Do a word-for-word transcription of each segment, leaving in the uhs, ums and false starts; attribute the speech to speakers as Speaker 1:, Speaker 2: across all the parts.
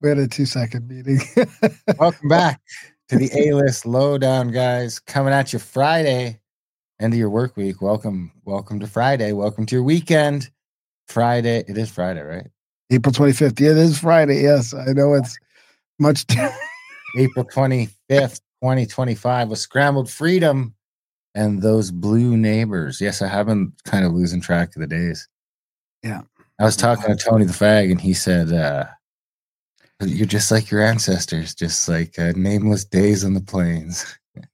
Speaker 1: We had a two-second meeting.
Speaker 2: Welcome back to the A-List Lowdown, guys. Coming at you Friday, end of your work week. Welcome, welcome to Friday. Welcome to your weekend. Friday. It is Friday, right?
Speaker 1: April twenty-fifth. Yeah, it is Friday. Yes, I know it's much. T-
Speaker 2: April twenty-fifth, twenty twenty-five was Scrambled Freedom and Those Blue Neighbors. Yes, I have been kind of losing track of the days.
Speaker 1: Yeah.
Speaker 2: I was talking to Tony the Fag, and he said, uh, you're just like your ancestors, just like uh, nameless days on the plains.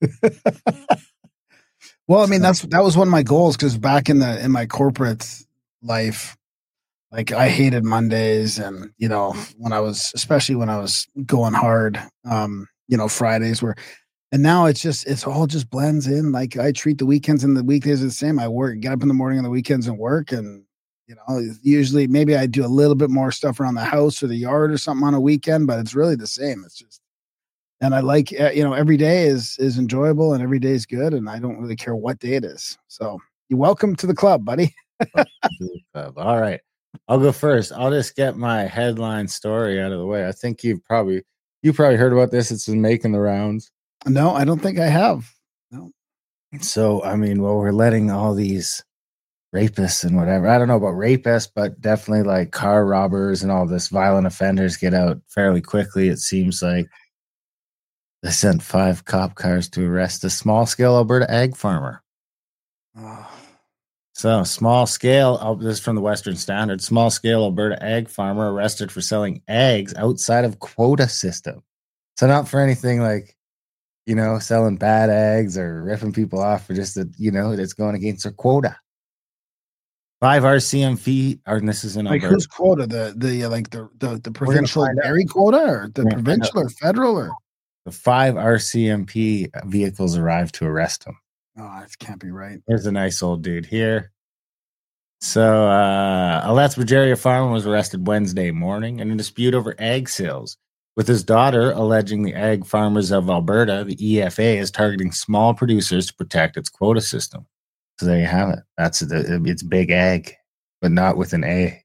Speaker 1: Well, I mean, that's that was one of my goals, because back in the in my corporate life, like I hated Mondays, and you know, when I was, especially when I was going hard, um, you know, Fridays were, and now it's just it's all just blends in. Like I treat the weekends and the weekdays the same. I work, get up in the morning on the weekends and work, and you know, usually maybe I do a little bit more stuff around the house or the yard or something on a weekend, but it's really the same. It's just, and I like, you know, every day is is enjoyable and every day is good, and I don't really care what day it is. So you're welcome to the club, buddy.
Speaker 2: All right. I'll go first. I'll just get my headline story out of the way. I think you've probably you probably heard about this. It's been making the rounds.
Speaker 1: No, I don't think I have. No.
Speaker 2: So, I mean, well, we're letting all these rapists and whatever. I don't know about rapists, but definitely like car robbers and all this violent offenders get out fairly quickly. It seems like they sent five cop cars to arrest a small-scale Alberta ag farmer.
Speaker 1: Oh.
Speaker 2: So, small-scale, oh, this is from the Western Standard, small-scale Alberta ag farmer arrested for selling eggs outside of quota system. So, not for anything like, you know, selling bad eggs or ripping people off for just that, you know, that's going against their quota. Five R C M P, or this is in
Speaker 1: like
Speaker 2: Alberta.
Speaker 1: Whose quota? The the uh, like the the, the provincial dairy quota, or the
Speaker 2: We're
Speaker 1: provincial or federal, or
Speaker 2: the five R C M P vehicles arrived to arrest him.
Speaker 1: Oh, that can't be right.
Speaker 2: There's a nice old dude here. So, uh, a Lettsburgeria farmer was arrested Wednesday morning in a dispute over egg sales, with his daughter alleging the Ag Farmers of Alberta, the E F A, is targeting small producers to protect its quota system. So there you have it. That's the, it's big ag, but not with an A.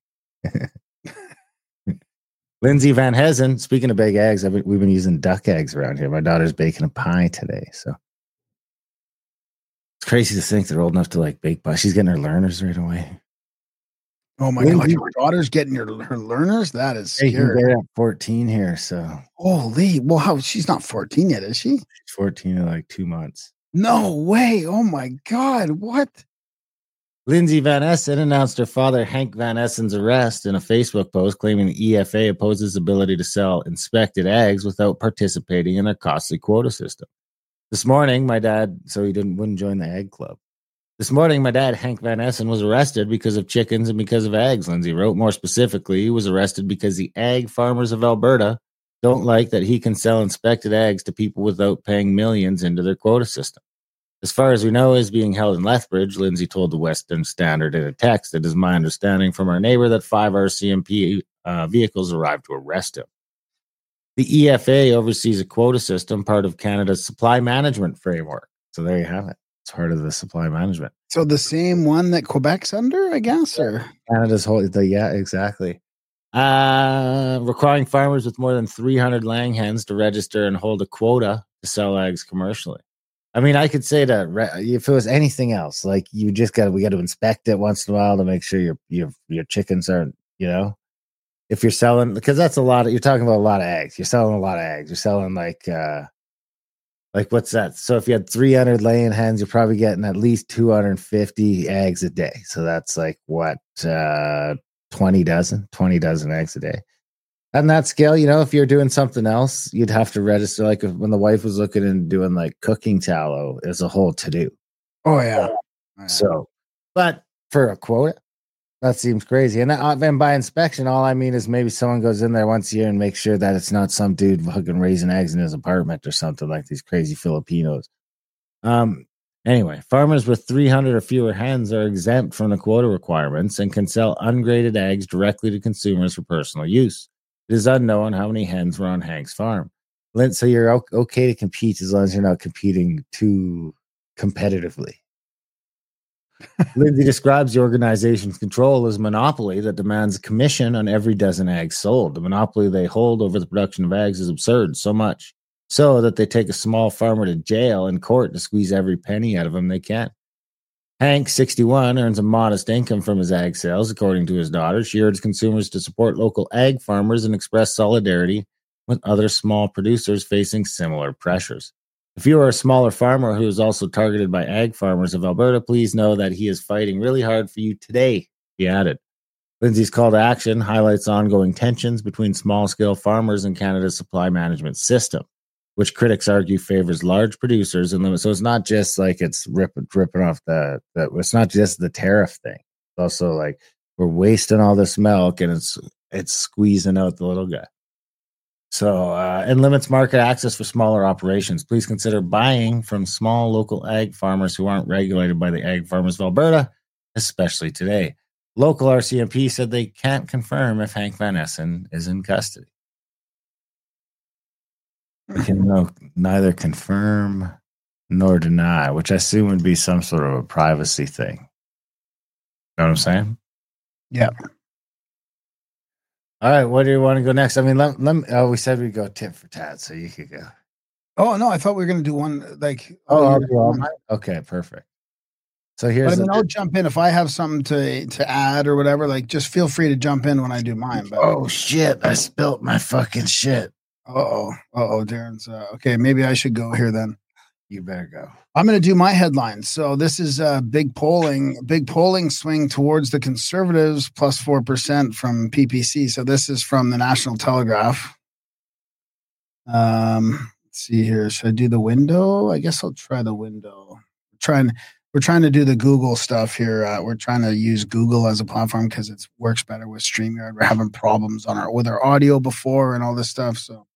Speaker 2: Lindsay Van Hezen, speaking of big eggs, I've been, we've been using duck eggs around here. My daughter's baking a pie today, so it's crazy to think they're old enough to like bake pie. She's getting her learners right away.
Speaker 1: Oh my God, your daughter's getting her her learners? That is scary.
Speaker 2: They're at fourteen here, so
Speaker 1: holy. Well, how she's not fourteen yet, is she?
Speaker 2: She's fourteen in like two months.
Speaker 1: No way. Oh my God. What?
Speaker 2: Lindsay Van Essen announced her father, Hank Van Essen's arrest in a Facebook post, claiming the E F A opposes ability to sell inspected eggs without participating in their costly quota system. This morning, my dad, so he didn't wouldn't join the egg club. This morning, my dad, Hank Van Essen, was arrested because of chickens and because of eggs, Lindsay wrote. More specifically, he was arrested because the Ag Farmers of Alberta don't like that he can sell inspected eggs to people without paying millions into their quota system. As far as we know, is being held in Lethbridge, Lindsay told the Western Standard in a text. It is my understanding from our neighbor that five R C M P uh, vehicles arrived to arrest him. The E F A oversees a quota system, part of Canada's supply management framework. So there you have it. It's part of the supply management.
Speaker 1: So the same one that Quebec's under, I guess, or
Speaker 2: Canada's whole, the, yeah, exactly. Uh, requiring farmers with more than three hundred laying hens to register and hold a quota to sell eggs commercially. I mean, I could say that if it was anything else, like you just got to, we got to inspect it once in a while to make sure your your your chickens aren't, you know, if you're selling, because that's a lot of, you're talking about a lot of eggs. You're selling a lot of eggs. You're selling like, uh, like what's that? So if you had three hundred laying hens, you're probably getting at least two hundred fifty eggs a day. So that's like what, uh, twenty dozen, twenty dozen eggs a day. On that scale, you know, if you're doing something else, you'd have to register. Like if, when the wife was looking into doing like cooking tallow, is a whole to do.
Speaker 1: Oh yeah. Oh, yeah.
Speaker 2: So, but for a quota, that seems crazy. And, uh, and by inspection, all I mean is maybe someone goes in there once a year and makes sure that it's not some dude fucking raising eggs in his apartment or something like these crazy Filipinos. Um. Anyway, farmers with three hundred or fewer hens are exempt from the quota requirements and can sell ungraded eggs directly to consumers for personal use. It is unknown how many hens were on Hank's farm. So you're okay to compete as long as you're not competing too competitively. Lindsay describes the organization's control as a monopoly that demands a commission on every dozen eggs sold. The monopoly they hold over the production of eggs is absurd, so much so that they take a small farmer to jail and court to squeeze every penny out of him they can. Hank, sixty-one, earns a modest income from his egg sales, according to his daughter. She urges consumers to support local egg farmers and express solidarity with other small producers facing similar pressures. If you are a smaller farmer who is also targeted by ag farmers of Alberta, please know that he is fighting really hard for you today, he added. Lindsay's call to action highlights ongoing tensions between small-scale farmers and Canada's supply management system, which critics argue favors large producers and limits. So it's not just like it's ripping, ripping off the, the, it's not just the tariff thing. It's also like we're wasting all this milk and it's it's squeezing out the little guy. So, uh, and limits market access for smaller operations. Please consider buying from small local ag farmers who aren't regulated by the Ag Farmers of Alberta, especially today. Local R C M P said they can't confirm if Hank Van Essen is in custody. We can no, neither confirm nor deny, which I assume would be some sort of a privacy thing. Know what I'm saying?
Speaker 1: Yeah.
Speaker 2: All right, what do you want to go next? I mean, let, let me, oh, we said we'd go tit for tat, so you could go.
Speaker 1: Oh, no, I thought we were going to do one, like...
Speaker 2: Oh, I'll do all mine? Okay, perfect. So here's...
Speaker 1: But I mean,
Speaker 2: the,
Speaker 1: I'll jump in. If I have something to, to add or whatever, like, just feel free to jump in when I do mine. But
Speaker 2: oh, shit, I spilt my fucking shit.
Speaker 1: Uh-oh, uh-oh, Darren's... Uh, okay, maybe I should go here then.
Speaker 2: You better go.
Speaker 1: I'm going to do my headlines. So this is a big polling, big polling swing towards the Conservatives, plus four percent from P P C. So this is from the National Telegraph. Um, let's see here. Should I do the window? I guess I'll try the window. We're trying, we're trying to do the Google stuff here. Uh, we're trying to use Google as a platform because it works better with StreamYard. We're having problems on our with our audio before and all this stuff. So.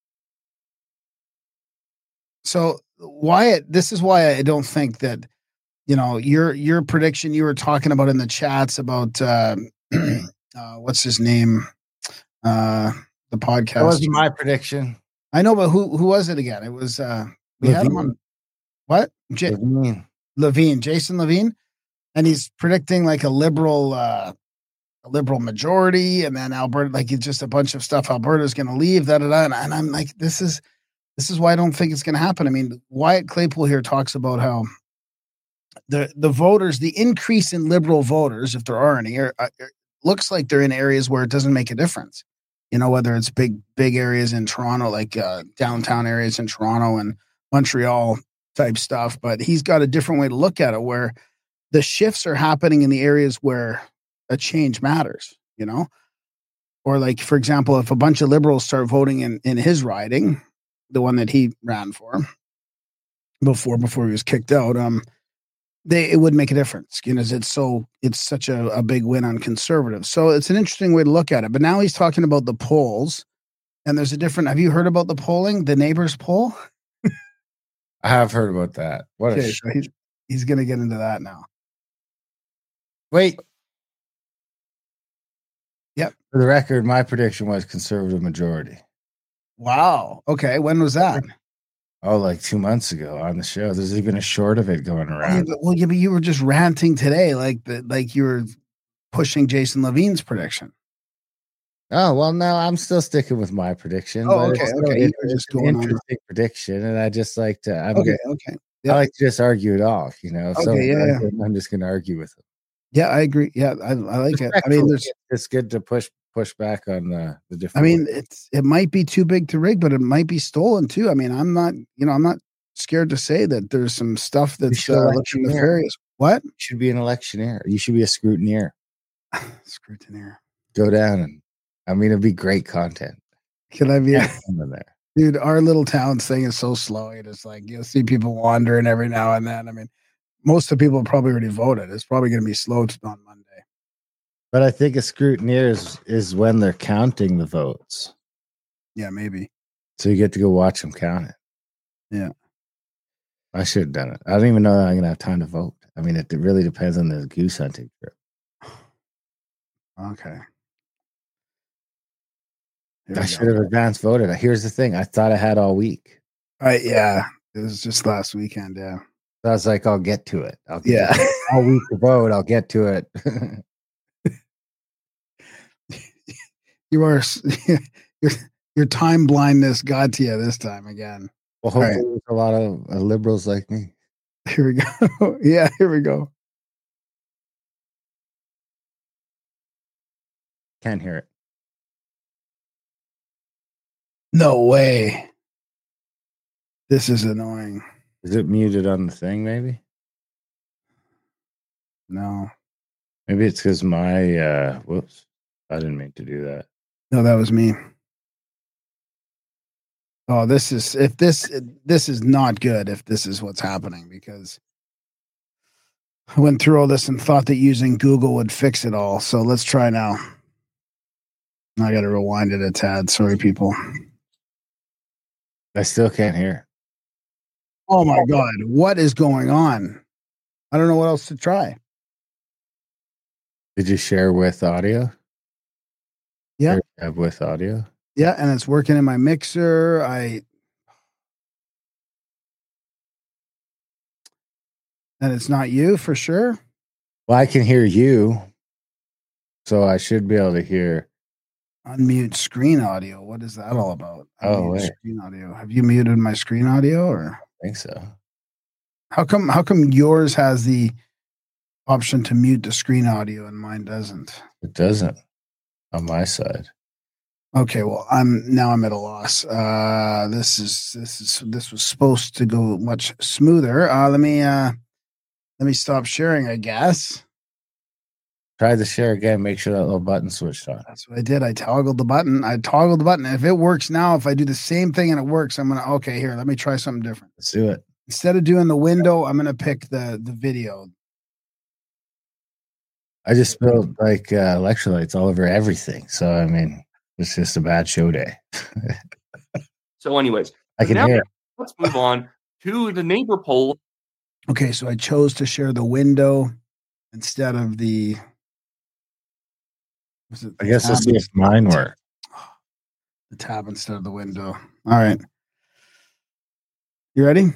Speaker 1: So Wyatt, this is why I don't think that, you know, your your prediction you were talking about in the chats about uh, uh, what's his name, uh, the podcast.
Speaker 2: That wasn't my prediction.
Speaker 1: I know, but who who was it again? It was uh, we
Speaker 2: Levine.
Speaker 1: had him on what? J-
Speaker 2: Levine.
Speaker 1: Levine, Jason Levine, and he's predicting like a liberal, uh, a liberal majority, and then Alberta, like it's just a bunch of stuff. Alberta's going to leave, da da da, and, and I'm like, this is. This is why I don't think it's going to happen. I mean, Wyatt Claypool here talks about how the the voters, the increase in liberal voters, if there are any, are, are, looks like they're in areas where it doesn't make a difference. You know, whether it's big, big areas in Toronto, like uh, downtown areas in Toronto and Montreal type stuff. But he's got a different way to look at it, where the shifts are happening in the areas where a change matters, you know? Or like, for example, if a bunch of liberals start voting in, in his riding, the one that he ran for before, before he was kicked out, um, they, it would make a difference, you know, it's so, it's such a, a big win on conservatives. So it's an interesting way to look at it, but now he's talking about the polls and there's a different, have you heard about the polling, the neighbors poll?
Speaker 2: I have heard about that. What
Speaker 1: okay,
Speaker 2: a
Speaker 1: so he's, he's going to get into that now.
Speaker 2: Wait.
Speaker 1: Yep.
Speaker 2: For the record, my prediction was conservative majority.
Speaker 1: Wow. Okay. When was that?
Speaker 2: Oh, like two months ago on the show. There's even a short of it going around.
Speaker 1: Oh, yeah, but, well, yeah, but you were just ranting today, like the, like you were pushing Jason Levine's prediction.
Speaker 2: Oh well, no, I'm still sticking with my prediction.
Speaker 1: Oh,
Speaker 2: but
Speaker 1: okay,
Speaker 2: it's
Speaker 1: okay.
Speaker 2: Still,
Speaker 1: You were
Speaker 2: it's
Speaker 1: just
Speaker 2: an
Speaker 1: going on.
Speaker 2: interesting prediction, and I just like to. I'm
Speaker 1: Okay,
Speaker 2: good.
Speaker 1: okay.
Speaker 2: I like to just argue it off. You know, if
Speaker 1: Okay,
Speaker 2: someone
Speaker 1: yeah,
Speaker 2: does
Speaker 1: yeah.
Speaker 2: it, I'm just going to argue with them.
Speaker 1: Yeah, I agree. Yeah, I, I like it. I mean, there's.
Speaker 2: It's good to push push back on the the
Speaker 1: I
Speaker 2: different.
Speaker 1: mean,
Speaker 2: ways.
Speaker 1: it's it might be too big to rig, but it might be stolen too. I mean, I'm not, you know, I'm not scared to say that there's some stuff that's uh, looking nefarious. What?
Speaker 2: You should be an electioneer. You should be a scrutineer.
Speaker 1: Scrutineer.
Speaker 2: Go down and, I mean, it'd be great content.
Speaker 1: Can I be
Speaker 2: Yeah, in there?
Speaker 1: Dude, our little town thing is so slow. It's like you'll see people wandering every now and then. I mean, most of the people probably already voted. It's probably going to be slow on Monday.
Speaker 2: But I think a scrutineer is, is when they're counting the votes.
Speaker 1: Yeah, maybe.
Speaker 2: So you get to go watch them count it.
Speaker 1: Yeah.
Speaker 2: I should have done it. I don't even know that I'm going to have time to vote. I mean, it really depends on the goose hunting trip.
Speaker 1: Okay.
Speaker 2: Here I should have advance voted. Here's the thing. I thought I had all week.
Speaker 1: Uh, yeah. It was just last weekend. Yeah.
Speaker 2: So I was like, I'll get to it. I'll get
Speaker 1: Yeah.
Speaker 2: to it. I'll week to vote. I'll get to it.
Speaker 1: You are your your time blindness got to you this time again.
Speaker 2: Well, hopefully right. There's a lot of uh, liberals like me.
Speaker 1: Here we go. Yeah, here we go.
Speaker 2: Can't hear it.
Speaker 1: No way. This is annoying.
Speaker 2: Is it muted on the thing, maybe?
Speaker 1: No.
Speaker 2: Maybe it's because my, uh, whoops, I didn't mean to do that.
Speaker 1: No, that was me. Oh, this is, if this, this is not good if this is what's happening, because I went through all this and thought that using Google would fix it all. So let's try now. I got to rewind it a tad. Sorry, people.
Speaker 2: I still can't hear.
Speaker 1: Oh my God. What is going on? I don't know what else to try.
Speaker 2: Did you share with audio?
Speaker 1: Yeah.
Speaker 2: Have with audio?
Speaker 1: Yeah. And it's working in my mixer. I, and it's not you for sure.
Speaker 2: Well, I can hear you. So I should be able to hear.
Speaker 1: Unmute screen audio. What is that all about? Unmute
Speaker 2: oh, wait.
Speaker 1: Screen audio. Have you muted my screen audio or?
Speaker 2: I think so.
Speaker 1: How come, how come yours has the option to mute the screen audio and mine doesn't?
Speaker 2: It doesn't on my side.
Speaker 1: Okay, well, I'm now I'm at a loss. Uh, this is this is this was supposed to go much smoother. Uh, let me uh, let me stop sharing, I guess.
Speaker 2: Try to share again. Make sure that little button switched on.
Speaker 1: That's what I did. I toggled the button. I toggled the button. If it works now, if I do the same thing and it works, I'm gonna okay. Here, let me try something different.
Speaker 2: Let's do it.
Speaker 1: Instead of doing the window, I'm gonna pick the the video.
Speaker 2: I just spilled like uh, electrolytes all over everything. So I mean, it's just a bad show day.
Speaker 3: So, anyways,
Speaker 2: I can
Speaker 3: now
Speaker 2: hear.
Speaker 3: Let's move on to the neighbor poll.
Speaker 1: Okay, so I chose to share the window instead of the. Was it the
Speaker 2: I guess
Speaker 1: tab?
Speaker 2: let's see if mine work.
Speaker 1: The tab instead of the window. All right. You ready?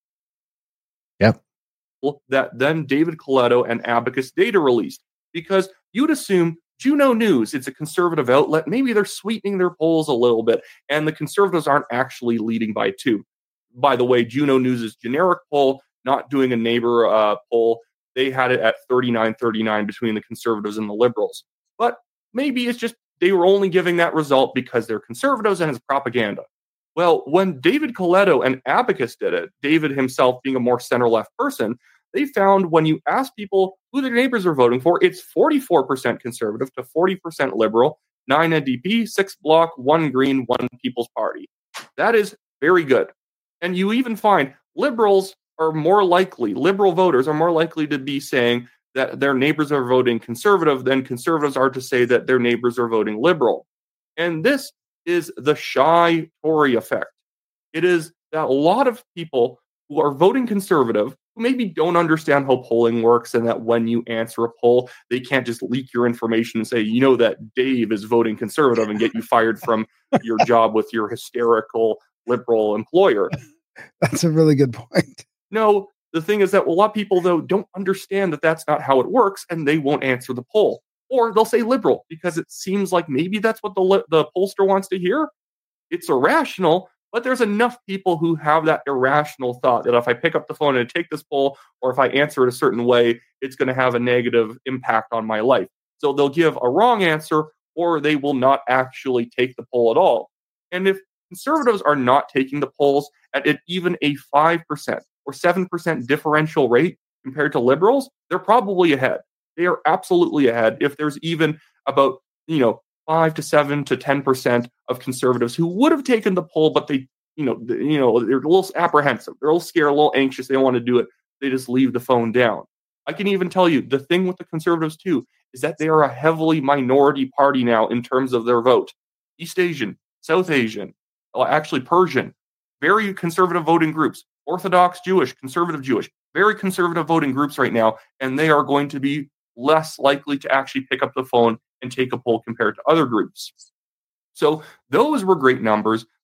Speaker 2: Yep.
Speaker 3: That then David Coletto and Abacus Data released, because you'd assume Juno News, it's a conservative outlet, maybe they're sweetening their polls a little bit, and the conservatives aren't actually leading by two. By the way, Juno News' generic poll, not doing a neighbor uh, poll, they had it at thirty-nine thirty-nine between the conservatives and the liberals. But maybe it's just they were only giving that result because they're conservatives and it's propaganda. Well, when David Coletto and Abacus did it, David himself being a more center-left person, they found when you ask people who their neighbors are voting for, it's forty-four percent conservative to forty percent liberal, nine N D P, six Bloc, one Green, one People's Party. That is very good. And you even find liberals are more likely, liberal voters are more likely to be saying that their neighbors are voting conservative than conservatives are to say that their neighbors are voting liberal. And this is the shy Tory effect. It is that a lot of people who are voting conservative, who maybe don't understand how polling works, and that when you answer a poll, they can't just leak your information and say, you know, that Dave is voting conservative and get you fired from your job with your hysterical liberal employer.
Speaker 1: That's a really good point.
Speaker 3: No, the thing is that a lot of people, though, don't understand that that's not how it works, and they won't answer the poll. Or they'll say liberal because it seems like maybe that's what the li- the pollster wants to hear. It's irrational, but there's enough people who have that irrational thought that if I pick up the phone and take this poll, or if I answer it a certain way, it's going to have a negative impact on my life. So they'll give a wrong answer, or they will not actually take the poll at all. And if conservatives are not taking the polls at even a five percent or seven percent differential rate compared to liberals, they're probably ahead. They are absolutely ahead. If there's even about, you know, five to seven to ten percent of conservatives who would have taken the poll, but they, you know, they, you know, they're a little apprehensive, they're a little scared, a little anxious, they don't want to do it. They just leave the phone down. I can even tell you the thing with the conservatives too is that they are a heavily minority party now in terms of their vote. East Asian, South Asian, actually Persian, very conservative voting groups, Orthodox Jewish, conservative Jewish, very conservative voting groups right now, and they are going to be less likely to actually pick up the phone and take a poll compared to other groups. So those were great numbers.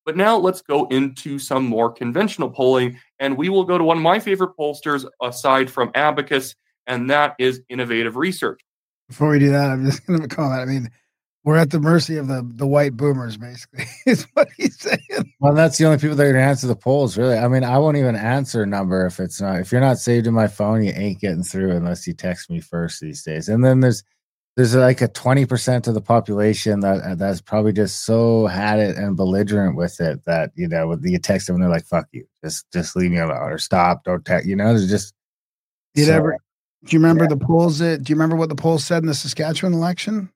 Speaker 3: But now let's go into some more conventional polling, and we will go to one of my favorite pollsters aside from Abacus, and that is Innovative Research.
Speaker 1: Before we do that, I'm just going to comment. I mean, we're at the mercy of the, the white boomers, basically, is what he's saying.
Speaker 2: Well, that's the only people that are going to answer the polls, really. I mean, I won't even answer a number if it's not, if you're not saved in my phone, you ain't getting through unless you text me first these days. And then there's, there's like a twenty percent of the population that that's probably just so had it and belligerent with it that, you know, with you text them and they're like, fuck you, just, just leave me alone or stop, don't text, you know, there's just.
Speaker 1: Did so, ever, do you remember yeah. the polls that, do you remember what the polls said in the Saskatchewan election?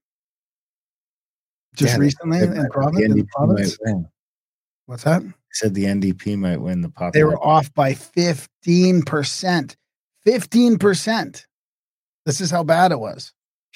Speaker 1: Just yeah, recently in, in, province, in the province? What's that?
Speaker 2: They said the N D P might win the population.
Speaker 1: They were off by fifteen percent. fifteen percent. This is how bad it was.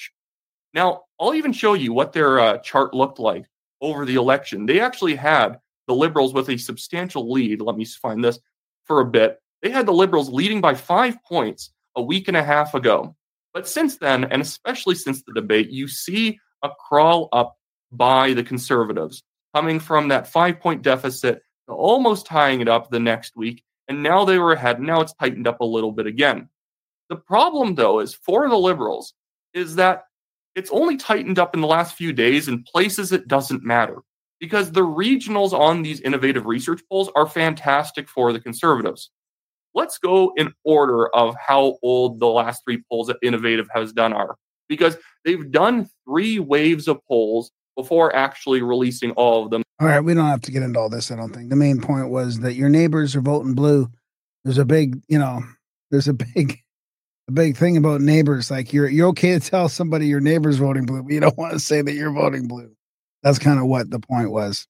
Speaker 3: Now, I'll even show you what their uh, chart looked like over the election. They actually had the Liberals with a substantial lead. Let me find this for a bit. They had the Liberals leading by five points a week and a half ago. But since then, and especially since the debate, you see a crawl up by the Conservatives, coming from that five-point deficit to almost tying it up the next week. And now they were ahead. Now it's tightened up a little bit again. The problem, though, is for the Liberals, is that it's only tightened up in the last few days in places it doesn't matter, because the regionals on these Innovative Research polls are fantastic for the Conservatives. Let's go in order of how old the last three polls that Innovative has done are, because they've done three waves of polls before actually releasing all of them.
Speaker 1: All right, we don't have to get into all this, I don't think. The main point was that your neighbors are voting blue. There's a big, you know, there's a big... The big thing about neighbors, like you're you're okay to tell somebody your neighbor's voting blue, but you don't want to say that you're voting blue. That's kind of what the point was.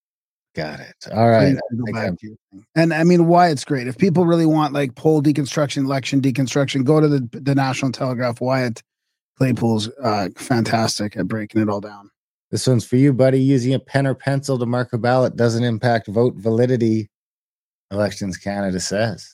Speaker 2: Got it. All right.
Speaker 1: So go back to your thing. And I mean, why it's great. If people really want like poll deconstruction, election deconstruction, go to the the National Telegraph. Wyatt Claypool's uh, fantastic at breaking it all down.
Speaker 2: This one's for you, buddy. Using a pen or pencil to mark a ballot doesn't impact vote validity, Elections Canada says.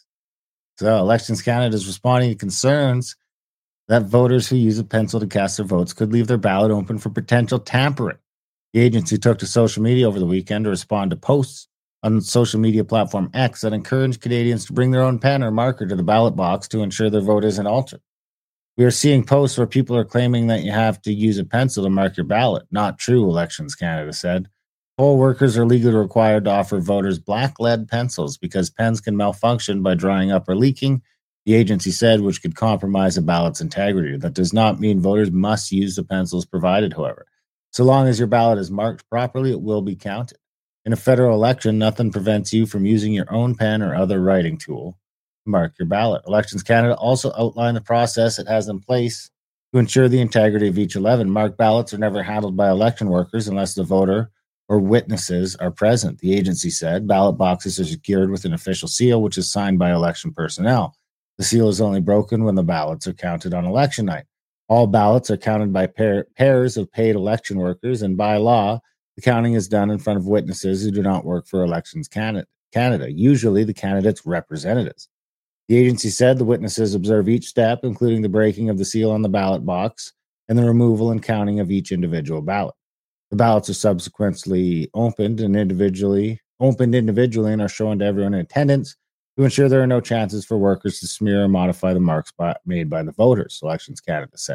Speaker 2: So Elections Canada is responding to concerns that voters who use a pencil to cast their votes could leave their ballot open for potential tampering. The agency took to social media over the weekend to respond to posts on the social media platform X that encouraged Canadians to bring their own pen or marker to the ballot box to ensure their vote isn't altered. We are seeing posts where people are claiming that you have to use a pencil to mark your ballot. Not true, Elections Canada said. Poll workers are legally required to offer voters black lead pencils because pens can malfunction by drying up or leaking, the agency said, which could compromise a ballot's integrity. That does not mean voters must use the pencils provided, however. So long as your ballot is marked properly, it will be counted. In a federal election, nothing prevents you from using your own pen or other writing tool to mark your ballot. Elections Canada also outlined the process it has in place to ensure the integrity of each eleven. Marked ballots are never handled by election workers unless the voter or witnesses are present, the agency said. Ballot boxes are secured with an official seal, which is signed by election personnel. The seal is only broken when the ballots are counted on election night. All ballots are counted by pair, pairs of paid election workers, and by law, the counting is done in front of witnesses who do not work for Elections Canada, Canada, usually the candidate's representatives. The agency said the witnesses observe each step, including the breaking of the seal on the ballot box and the removal and counting of each individual ballot. The ballots are subsequently opened and individually opened individually and are shown to everyone in attendance to ensure there are no chances for workers to smear or modify the marks by, made by the voters, Elections Canada said.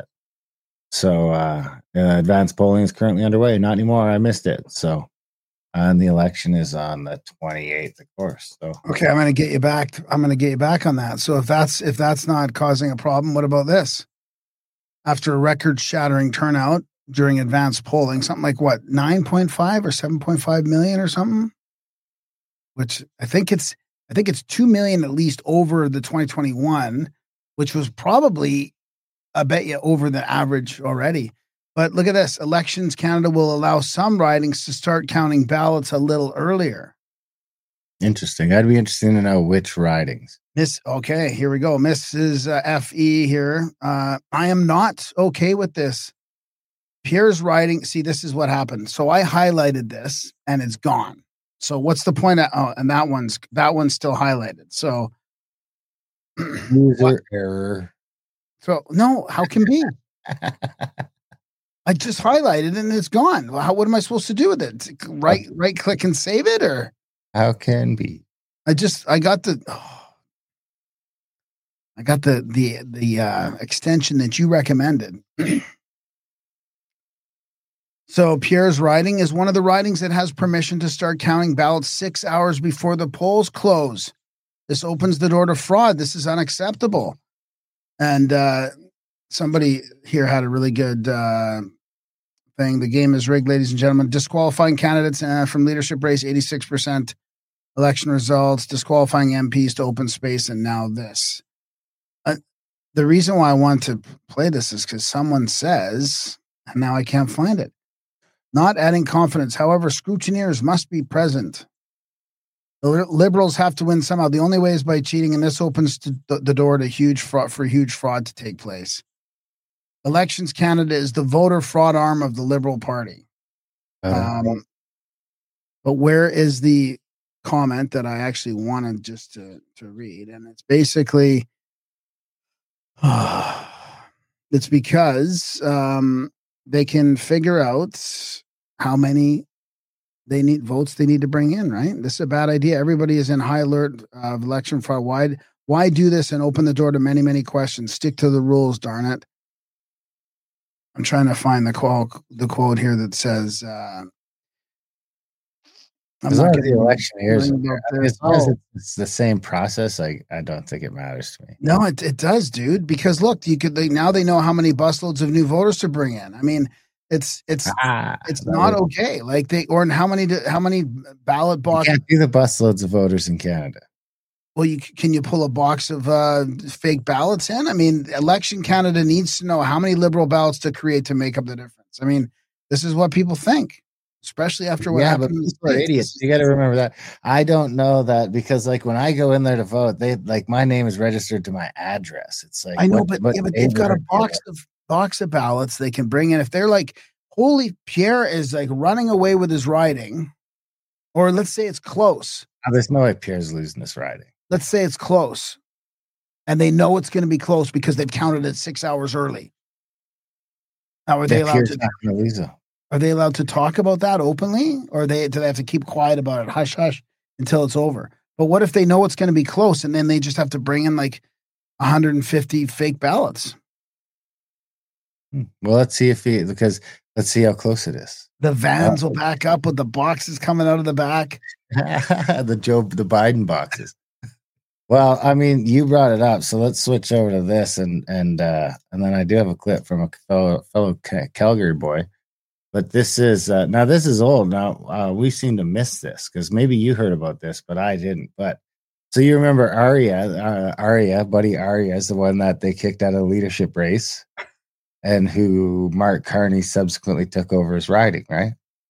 Speaker 2: So uh, uh, advanced polling is currently underway. Not anymore. I missed it. So and the election is on the twenty-eighth, of course. So
Speaker 1: okay, I'm going to get you back. I'm going to get you back on that. So if that's if that's not causing a problem, what about this? After a record-shattering turnout during advanced polling, something like what, nine point five or seven point five million or something, which I think it's, I think it's two million at least over the twenty twenty-one, which was probably, I bet you, over the average already. But look at this. Elections Canada will allow some ridings to start counting ballots a little earlier.
Speaker 2: Interesting. I'd be interested to know which ridings.
Speaker 1: Miss, okay, here we go. Missus Uh, F E here. Uh, I am not okay with this. Pierre's writing. See, this is what happened. So I highlighted this and it's gone. So what's the point? Of, oh, and that one's that one's still highlighted. So
Speaker 2: user error.
Speaker 1: So no, how can be? I just highlighted and it's gone. Well, how, what am I supposed to do with it? Right, right click and save it, or
Speaker 2: how can be?
Speaker 1: I just I got the oh, I got the the the uh, extension that you recommended. So Pierre's riding is one of the ridings that has permission to start counting ballots six hours before the polls close. This opens the door to fraud. This is unacceptable. And uh, somebody here had a really good uh, thing. The game is rigged, ladies and gentlemen. Disqualifying candidates uh, from leadership race, eighty-six percent election results, disqualifying M Ps to open space, and now this. Uh, the reason why I want to play this is because someone says, and now I can't find it, not adding confidence. However, scrutineers must be present. The Liberals have to win somehow. The only way is by cheating, and this opens to the, the door to huge fraud for huge fraud to take place. Elections Canada is the voter fraud arm of the Liberal Party. Um, but where is the comment that I actually wanted just to, to read? And it's basically, uh, it's because um, they can figure out how many they need votes they need to bring in, right? This is a bad idea. Everybody is in high alert of election fraud. Why, why do this and open the door to many, many questions? Stick to the rules, darn it. I'm trying to find the quote, the quote here that says, uh, I'm
Speaker 2: as
Speaker 1: not
Speaker 2: long as the election here is, as long as
Speaker 1: oh.
Speaker 2: it's the same process, like I don't think it matters to me.
Speaker 1: No, it, it does, dude, because look, you could, they, now they know how many busloads of new voters to bring in. I mean, It's it's
Speaker 2: ah,
Speaker 1: it's not
Speaker 2: it.
Speaker 1: okay. Like they or how many how many ballot boxes?
Speaker 2: You can't do the busloads of voters in Canada.
Speaker 1: Well, you can you pull a box of uh, fake ballots in? I mean, Election Canada needs to know how many Liberal ballots to create to make up the difference. I mean, this is what people think, especially after what
Speaker 2: yeah,
Speaker 1: happened.
Speaker 2: But people are idiots. You got to remember that. I don't know that because, like, when I go in there to vote, they like my name is registered to my address. It's like
Speaker 1: I know,
Speaker 2: what,
Speaker 1: but,
Speaker 2: what
Speaker 1: yeah, but they've got a box of. box of ballots they can bring in. If they're like, holy, Pierre is like running away with his riding, or let's say it's close.
Speaker 2: Oh, there's no way Pierre's losing this riding.
Speaker 1: Let's say it's close, and they know it's going to be close because they've counted it six hours early. Now, are they
Speaker 2: yeah,
Speaker 1: allowed
Speaker 2: Pierre's
Speaker 1: to?
Speaker 2: Not gonna lose them.
Speaker 1: Are they allowed to talk about that openly, or they do they have to keep quiet about it, hush hush, until it's over? But what if they know it's going to be close, and then they just have to bring in like one hundred fifty fake ballots?
Speaker 2: Well, let's see if he because let's see how close it is.
Speaker 1: The vans will back up with the boxes coming out of the back.
Speaker 2: the Joe, the Biden boxes. Well, I mean, you brought it up, so let's switch over to this, and and uh, and then I do have a clip from a fellow fellow Calgary boy, but this is uh, now this is old. Now uh, we seem to miss this because maybe you heard about this, but I didn't. But so you remember Aria, uh, Aria, buddy Aria is the one that they kicked out of the leadership race. And who Mark Carney subsequently took over his riding, right?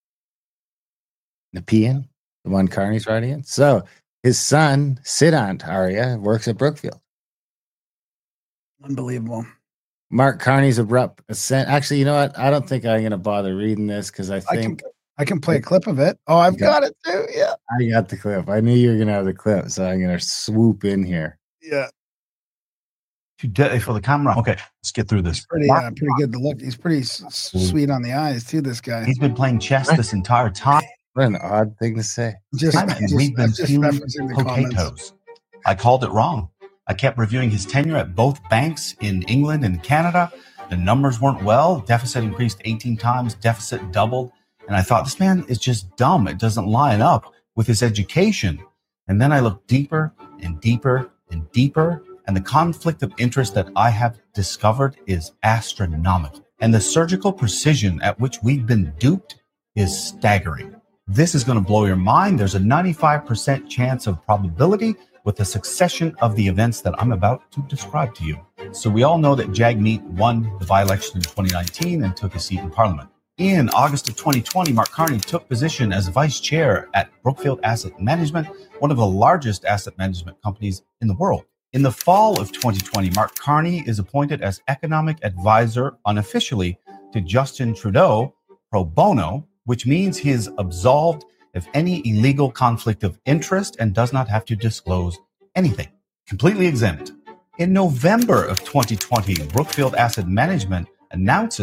Speaker 2: Nepean, the one Carney's riding in. So his son, Siddhant Arya, works at Brookfield.
Speaker 1: Unbelievable.
Speaker 2: Mark Carney's abrupt ascent. Actually, you know what? I don't think I'm going to bother reading this because I think
Speaker 1: I can, I can play a clip of it. Oh, I've got, got it too. Yeah,
Speaker 2: I got the clip. I knew you were going to have the clip, so I'm going to swoop in here.
Speaker 1: Yeah.
Speaker 4: Too dirty for the camera. Okay, let's get through this.
Speaker 1: He's pretty, uh, pretty good to look. He's pretty s- sweet on the eyes too. This guy.
Speaker 4: He's been playing chess this entire time.
Speaker 2: What an odd thing to say.
Speaker 1: Just,
Speaker 4: and
Speaker 1: just,
Speaker 4: we've been
Speaker 1: just
Speaker 4: feeling
Speaker 1: referencing the
Speaker 4: potatoes.
Speaker 1: comments.
Speaker 4: I called it wrong. I kept reviewing his tenure at both banks in England and Canada. The numbers weren't well. Deficit increased eighteen times. Deficit doubled. And I thought, this man is just dumb. It doesn't line up with his education. And then I looked deeper and deeper and deeper. And the conflict of interest that I have discovered is astronomical. And the surgical precision at which we've been duped is staggering. This is going to blow your mind. There's a ninety-five percent chance of probability with the succession of the events that I'm about to describe to you. So we all know that Jagmeet won the by-election in twenty nineteen and took a seat in Parliament. In August of twenty twenty, Mark Carney took position as vice chair at Brookfield Asset Management, one of the largest asset management companies in the world. In the fall of twenty twenty, Mark Carney is appointed as economic advisor unofficially to Justin Trudeau pro bono, which means he is absolved of any illegal conflict of interest and does not have to disclose anything. Completely exempt. In November of twenty twenty, Brookfield Asset Management announces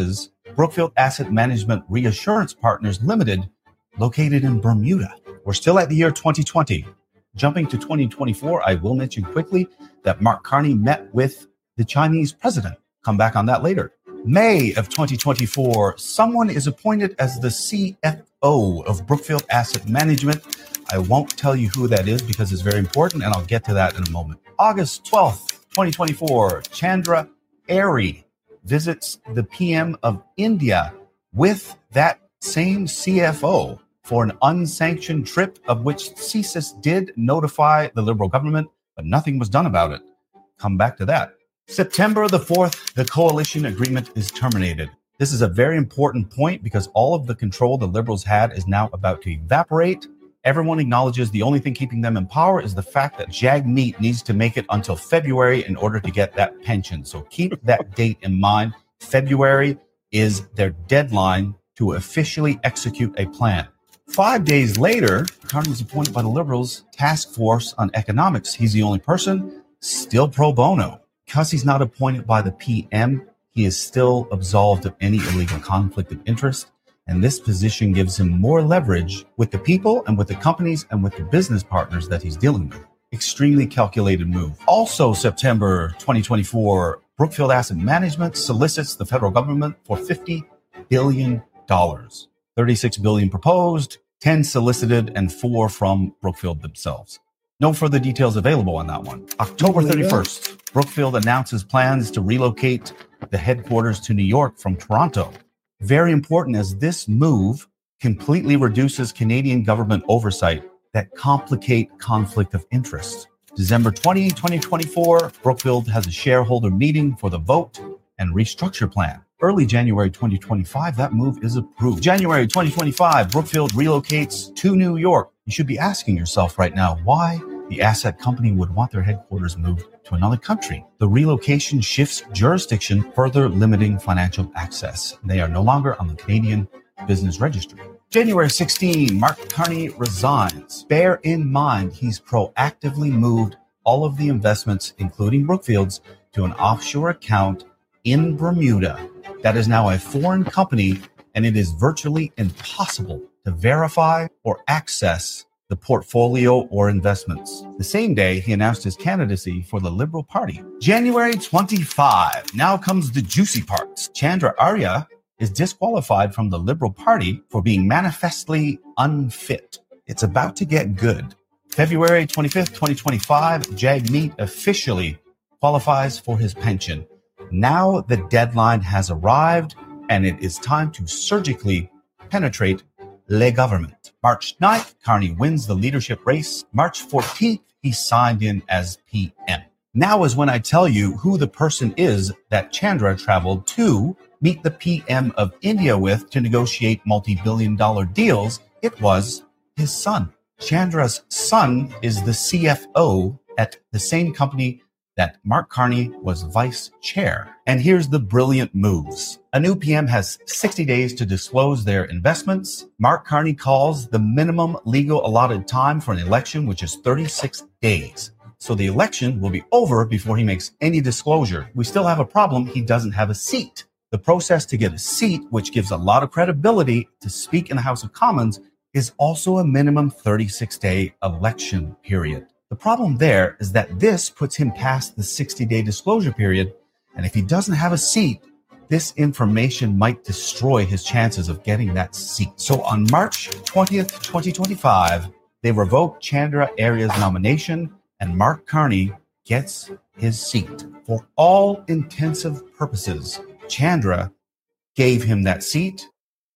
Speaker 4: Brookfield Asset Management Reassurance Partners Limited, located in Bermuda. We're still at the year twenty twenty. Jumping to twenty twenty-four, I will mention quickly that Mark Carney met with the Chinese president. Come back on that later. May of twenty twenty-four, someone is appointed as the C F O of Brookfield Asset Management. I won't tell you who that is because it's very important, and I'll get to that in a moment. August twelfth, twenty twenty-four, Chandra Airy visits the P M of India with that same C F O for an unsanctioned trip, of which C S I S did notify the Liberal government, but nothing was done about it. Come back to that. September the fourth, the coalition agreement is terminated. This is a very important point because all of the control the Liberals had is now about to evaporate. Everyone acknowledges the only thing keeping them in power is the fact that Jagmeet needs to make it until February in order to get that pension. So keep that date in mind. February is their deadline to officially execute a plan. Five days later, Carney was appointed by the Liberals Task Force on Economics. He's the only person still pro bono. Because he's not appointed by the P M, he is still absolved of any illegal conflict of interest. And this position gives him more leverage with the people and with the companies and with the business partners that he's dealing with. Extremely calculated move. Also, September twenty twenty-four, Brookfield Asset Management solicits the federal government for fifty billion dollars. thirty-six billion dollars proposed, ten solicited, and four from Brookfield themselves. No further details available on that one. October thirty-first, Brookfield announces plans to relocate the headquarters to New York from Toronto. Very important, as this move completely reduces Canadian government oversight that complicate conflict of interest. December twentieth, twenty twenty-four, Brookfield has a shareholder meeting for the vote and restructure plan. Early January twenty twenty-five, that move is approved. January twenty twenty-five, Brookfield relocates to New York. You should be asking yourself right now why the asset company would want their headquarters moved to another country. The relocation shifts jurisdiction, further limiting financial access. They are no longer on the Canadian Business Registry. January sixteenth, Mark Carney resigns. Bear in mind, he's proactively moved all of the investments, including Brookfield's, to an offshore account in Bermuda. That is now a foreign company, and it is virtually impossible to verify or access the portfolio or investments. The same day, he announced his candidacy for the Liberal Party. January twenty-fifth, now comes the juicy parts. Chandra Arya is disqualified from the Liberal Party for being manifestly unfit. It's about to get good. February twenty-fifth, twenty twenty-five, Jagmeet officially qualifies for his pension. Now the deadline has arrived, and it is time to surgically penetrate le government. March ninth, Carney wins the leadership race. March fourteenth, he signed in as P M. Now is when I tell you who the person is that Chandra traveled to meet the P M of India with to negotiate multi-billion dollar deals. It was his son. Chandra's son is the C F O at the same company that Mark Carney was vice chair. And here's the brilliant moves. A new P M has sixty days to disclose their investments. Mark Carney calls the minimum legal allotted time for an election, which is thirty-six days. So the election will be over before he makes any disclosure. We still have a problem. He doesn't have a seat. The process to get a seat, which gives a lot of credibility to speak in the House of Commons, is also a minimum thirty-six day election period. The problem there is that this puts him past the sixty day disclosure period. And if he doesn't have a seat, this information might destroy his chances of getting that seat. So on March twentieth, twenty twenty-five, they revoke Chandra Arya's nomination and Mark Carney gets his seat. For all intensive purposes, Chandra gave him that seat.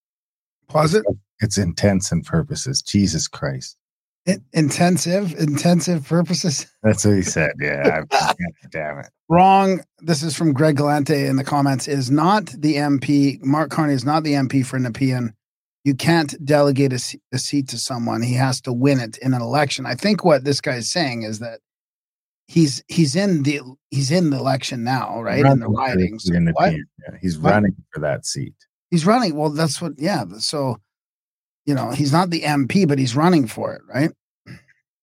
Speaker 1: Pause it.
Speaker 2: It's intents and purposes. Jesus Christ.
Speaker 1: It, intensive, intensive purposes.
Speaker 2: That's what he said. Yeah. I, damn it.
Speaker 1: Wrong. This is from Greg Galante in the comments. Is not the M P. Mark Carney is not the M P for Nepean. You can't delegate a, a seat to someone. He has to win it in an election. I think what this guy is saying is that he's he's in the he's in the election now, right? In the ridings.
Speaker 2: In the yeah, he's what? running for that seat.
Speaker 1: He's running. Well, that's what. Yeah. So. You know, he's not the M P, but he's running for it, right?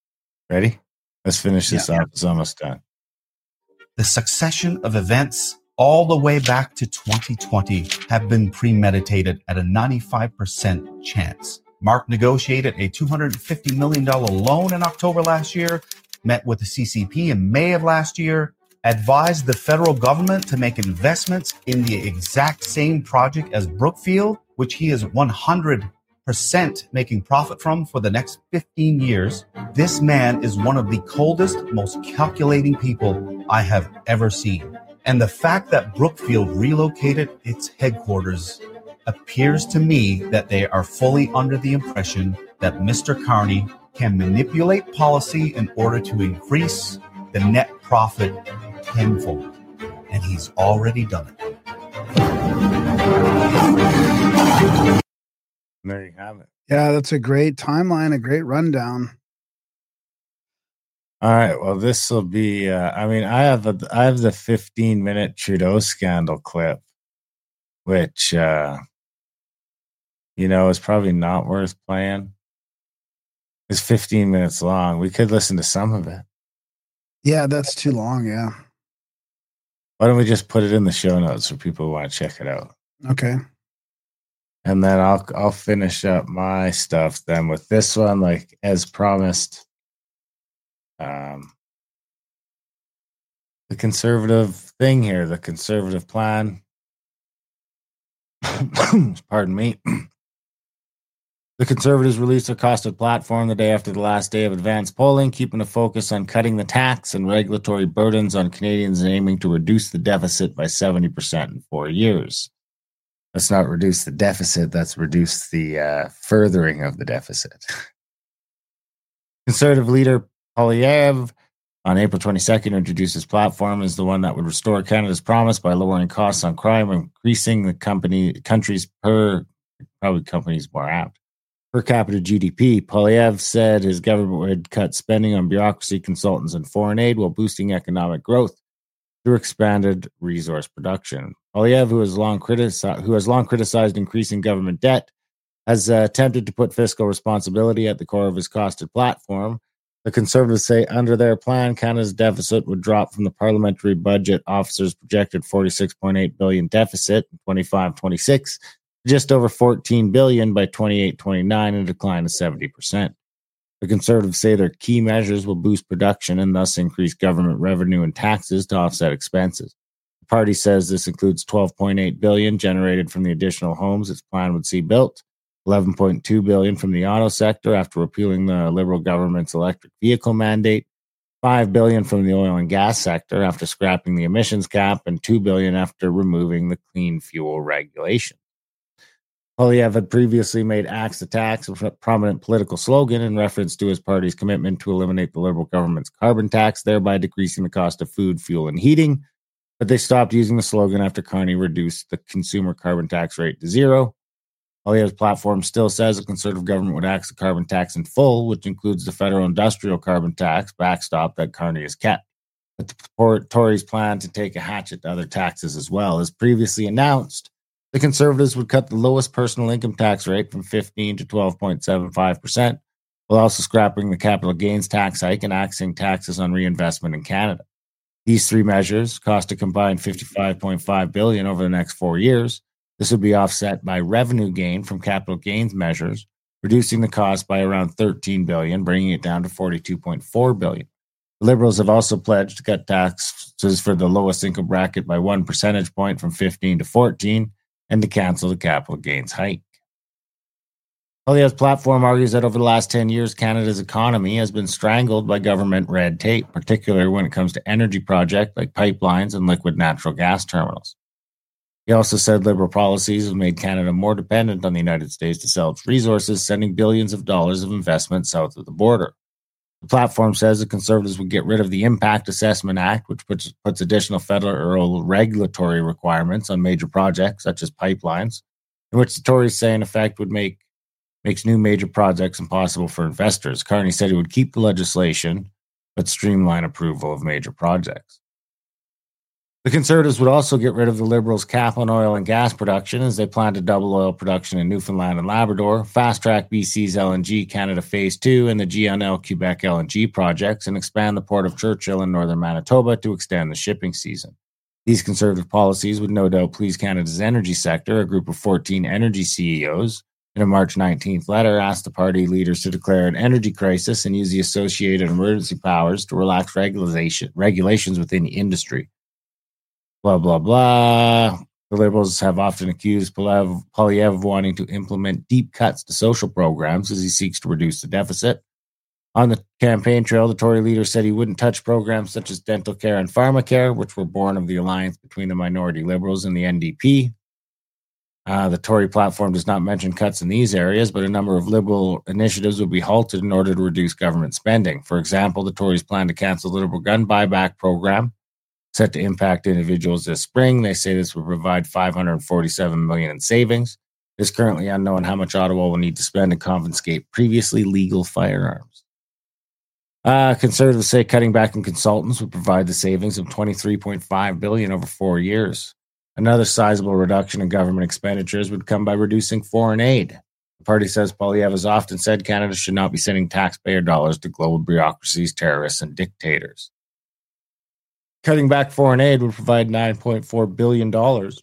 Speaker 2: Ready? Let's finish this
Speaker 1: yeah.
Speaker 2: off. It's almost done.
Speaker 4: The succession of events all the way back to twenty twenty have been premeditated at a ninety-five percent chance. Mark negotiated a two hundred fifty million dollars loan in October last year, met with the C C P in May of last year, advised the federal government to make investments in the exact same project as Brookfield, which he is one hundred percent making profit from for the next fifteen years. This man is one of the coldest, most calculating people I have ever seen. And the fact that Brookfield relocated its headquarters appears to me that they are fully under the impression that Mister Carney can manipulate policy in order to increase the net profit tenfold. And he's already done it.
Speaker 2: There you have it.
Speaker 1: Yeah, that's a great timeline, a great rundown.
Speaker 2: All right. Well, this will be. Uh, I mean, I have a, I have the fifteen minute Trudeau scandal clip, which uh, you know is probably not worth playing. It's fifteen minutes long. We could listen to some of it.
Speaker 1: Yeah, that's too long. Yeah.
Speaker 2: Why don't we just put it in the show notes for people who want to check it out?
Speaker 1: Okay.
Speaker 2: And then I'll I'll finish up my stuff then with this one, like as promised. Um, the conservative thing here, the conservative plan. Pardon me. The Conservatives released their costed platform the day after the last day of advanced polling, keeping a focus on cutting the tax and regulatory burdens on Canadians and aiming to reduce the deficit by seventy percent in four years. Let's not reduce the deficit, that's reduce the uh, furthering of the deficit. Conservative leader Poilievre on April twenty-second introduced his platform as the one that would restore Canada's promise by lowering costs on crime, increasing the company country's per probably companies more apt per capita G D P. Poilievre said his government would cut spending on bureaucracy, consultants, and foreign aid while boosting economic growth through expanded resource production. Poilievre, who has long criticized, who has long criticized increasing government debt, has uh, attempted to put fiscal responsibility at the core of his costed platform. The Conservatives say under their plan, Canada's deficit would drop from the Parliamentary Budget Office's projected forty-six point eight billion dollars deficit in twenty-five twenty-six to just over fourteen billion dollars by twenty-eight twenty-nine, and a decline of seventy percent. The Conservatives say their key measures will boost production and thus increase government revenue and taxes to offset expenses. The party says this includes twelve point eight billion dollars generated from the additional homes its plan would see built, eleven point two billion dollars from the auto sector after repealing the Liberal government's electric vehicle mandate, five billion dollars from the oil and gas sector after scrapping the emissions cap, and two billion dollars after removing the clean fuel regulation. Poilievre had previously made Axe the Tax a prominent political slogan in reference to his party's commitment to eliminate the Liberal government's carbon tax, thereby decreasing the cost of food, fuel, and heating. But they stopped using the slogan after Carney reduced the consumer carbon tax rate to zero. Poilievre's platform still says a Conservative government would axe the carbon tax in full, which includes the federal industrial carbon tax backstop that Carney has kept. But the Tories plan to take a hatchet to other taxes as well. As previously announced, the Conservatives would cut the lowest personal income tax rate from fifteen to twelve point seven five percent, while also scrapping the capital gains tax hike and axing taxes on reinvestment in Canada. These three measures cost a combined fifty-five point five billion dollars over the next four years. This would be offset by revenue gain from capital gains measures, reducing the cost by around thirteen billion dollars, bringing it down to forty-two point four billion dollars. The Liberals have also pledged to cut taxes for the lowest income bracket by one percentage point from fifteen to fourteen, and to cancel the capital gains hike. Poilievre's platform argues that over the last ten years, Canada's economy has been strangled by government red tape, particularly when it comes to energy projects like pipelines and liquid natural gas terminals. He also said Liberal policies have made Canada more dependent on the United States to sell its resources, sending billions of dollars of investment south of the border. The platform says the Conservatives would get rid of the Impact Assessment Act, which puts, puts additional federal regulatory requirements on major projects such as pipelines, in which the Tories say in effect would make makes new major projects impossible for investors. Carney said he would keep the legislation, but streamline approval of major projects. The Conservatives would also get rid of the Liberals' cap on oil and gas production as they plan to double oil production in Newfoundland and Labrador, fast-track B C's L N G Canada Phase two and the G N L Quebec L N G projects, and expand the Port of Churchill in northern Manitoba to extend the shipping season. These conservative policies would no doubt please Canada's energy sector. A group of fourteen energy C E Os in a March nineteenth letter asked the party leaders to declare an energy crisis and use the associated emergency powers to relax regulation, regulations within the industry. Blah, blah, blah. The Liberals have often accused Poilievre of wanting to implement deep cuts to social programs as he seeks to reduce the deficit. On the campaign trail, the Tory leader said he wouldn't touch programs such as dental care and pharmacare, which were born of the alliance between the minority Liberals and the N D P. Uh, the Tory platform does not mention cuts in these areas, but a number of Liberal initiatives would be halted in order to reduce government spending. For example, the Tories plan to cancel the Liberal gun buyback program, set to impact individuals this spring. They say this will provide five hundred forty-seven million dollars in savings. It is currently unknown how much Ottawa will need to spend to confiscate previously legal firearms. Uh, conservatives say cutting back on consultants would provide the savings of twenty-three point five billion dollars over four years. Another sizable reduction in government expenditures would come by reducing foreign aid. The party says Poilievre has often said Canada should not be sending taxpayer dollars to global bureaucracies, terrorists, and dictators. Cutting back foreign aid would provide nine point four billion dollars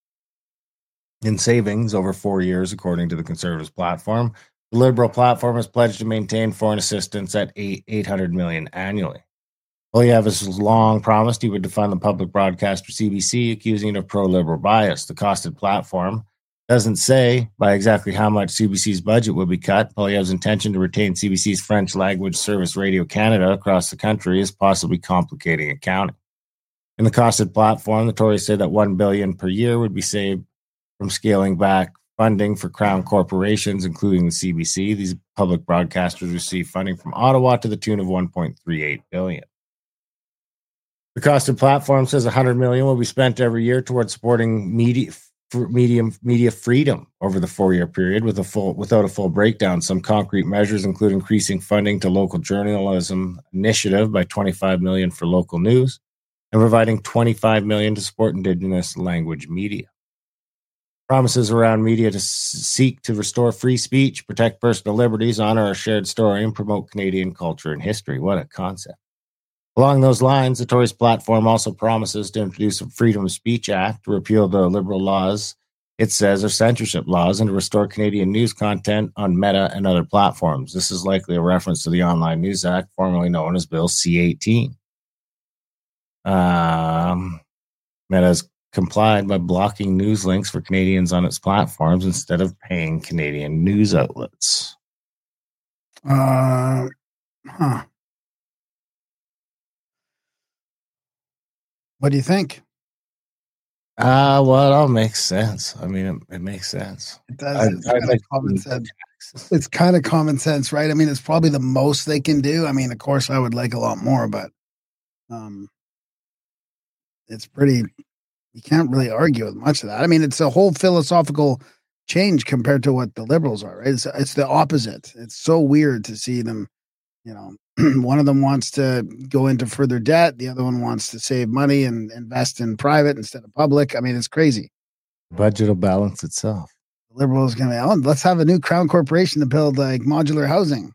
Speaker 2: in savings over four years, according to the Conservatives platform. The Liberal platform has pledged to maintain foreign assistance at eight hundred million dollars annually. Poilievre has long promised he would defund the public broadcaster C B C, accusing it of pro-Liberal bias. The costed platform doesn't say by exactly how much C B C's budget will be cut. Poilievre's intention to retain C B C's French language service Radio Canada across the country is possibly complicating accounting. In the costed platform, the Tories say that one billion dollars per year would be saved from scaling back funding for Crown corporations, including the C B C. These public broadcasters receive funding from Ottawa to the tune of one point three eight billion dollars. The costed platform says one hundred million dollars will be spent every year towards supporting media, media, media freedom over the four-year period with a full, without a full breakdown. Some concrete measures include increasing funding to local journalism initiative by twenty-five million dollars for local news and providing twenty-five million dollars to support Indigenous language media. Promises around media to seek to restore free speech, protect personal liberties, honor our shared story, and promote Canadian culture and history. What a concept. Along those lines, the Tories platform also promises to introduce a Freedom of Speech Act to repeal the Liberal laws, it says, are censorship laws, and to restore Canadian news content on Meta and other platforms. This is likely a reference to the Online News Act, formerly known as Bill C eighteen. Um, Meta has complied by blocking news links for Canadians on its platforms instead of paying Canadian news outlets.
Speaker 1: Uh, huh. What do you think?
Speaker 2: Uh, well, it all makes sense. I mean, it, it makes sense.
Speaker 1: It does. It's kind of common sense. It's kind of common sense, right? I mean, it's probably the most they can do. I mean, of course, I would like a lot more, but um, it's pretty. You can't really argue with much of that. I mean, it's a whole philosophical change compared to what the Liberals are, right? It's, it's the opposite. It's so weird to see them, you know, one of them wants to go into further debt. The other one wants to save money and invest in private instead of public. I mean, it's crazy.
Speaker 2: Budget will balance itself.
Speaker 1: The Liberals going to, oh, let's have a new Crown corporation to build like modular housing.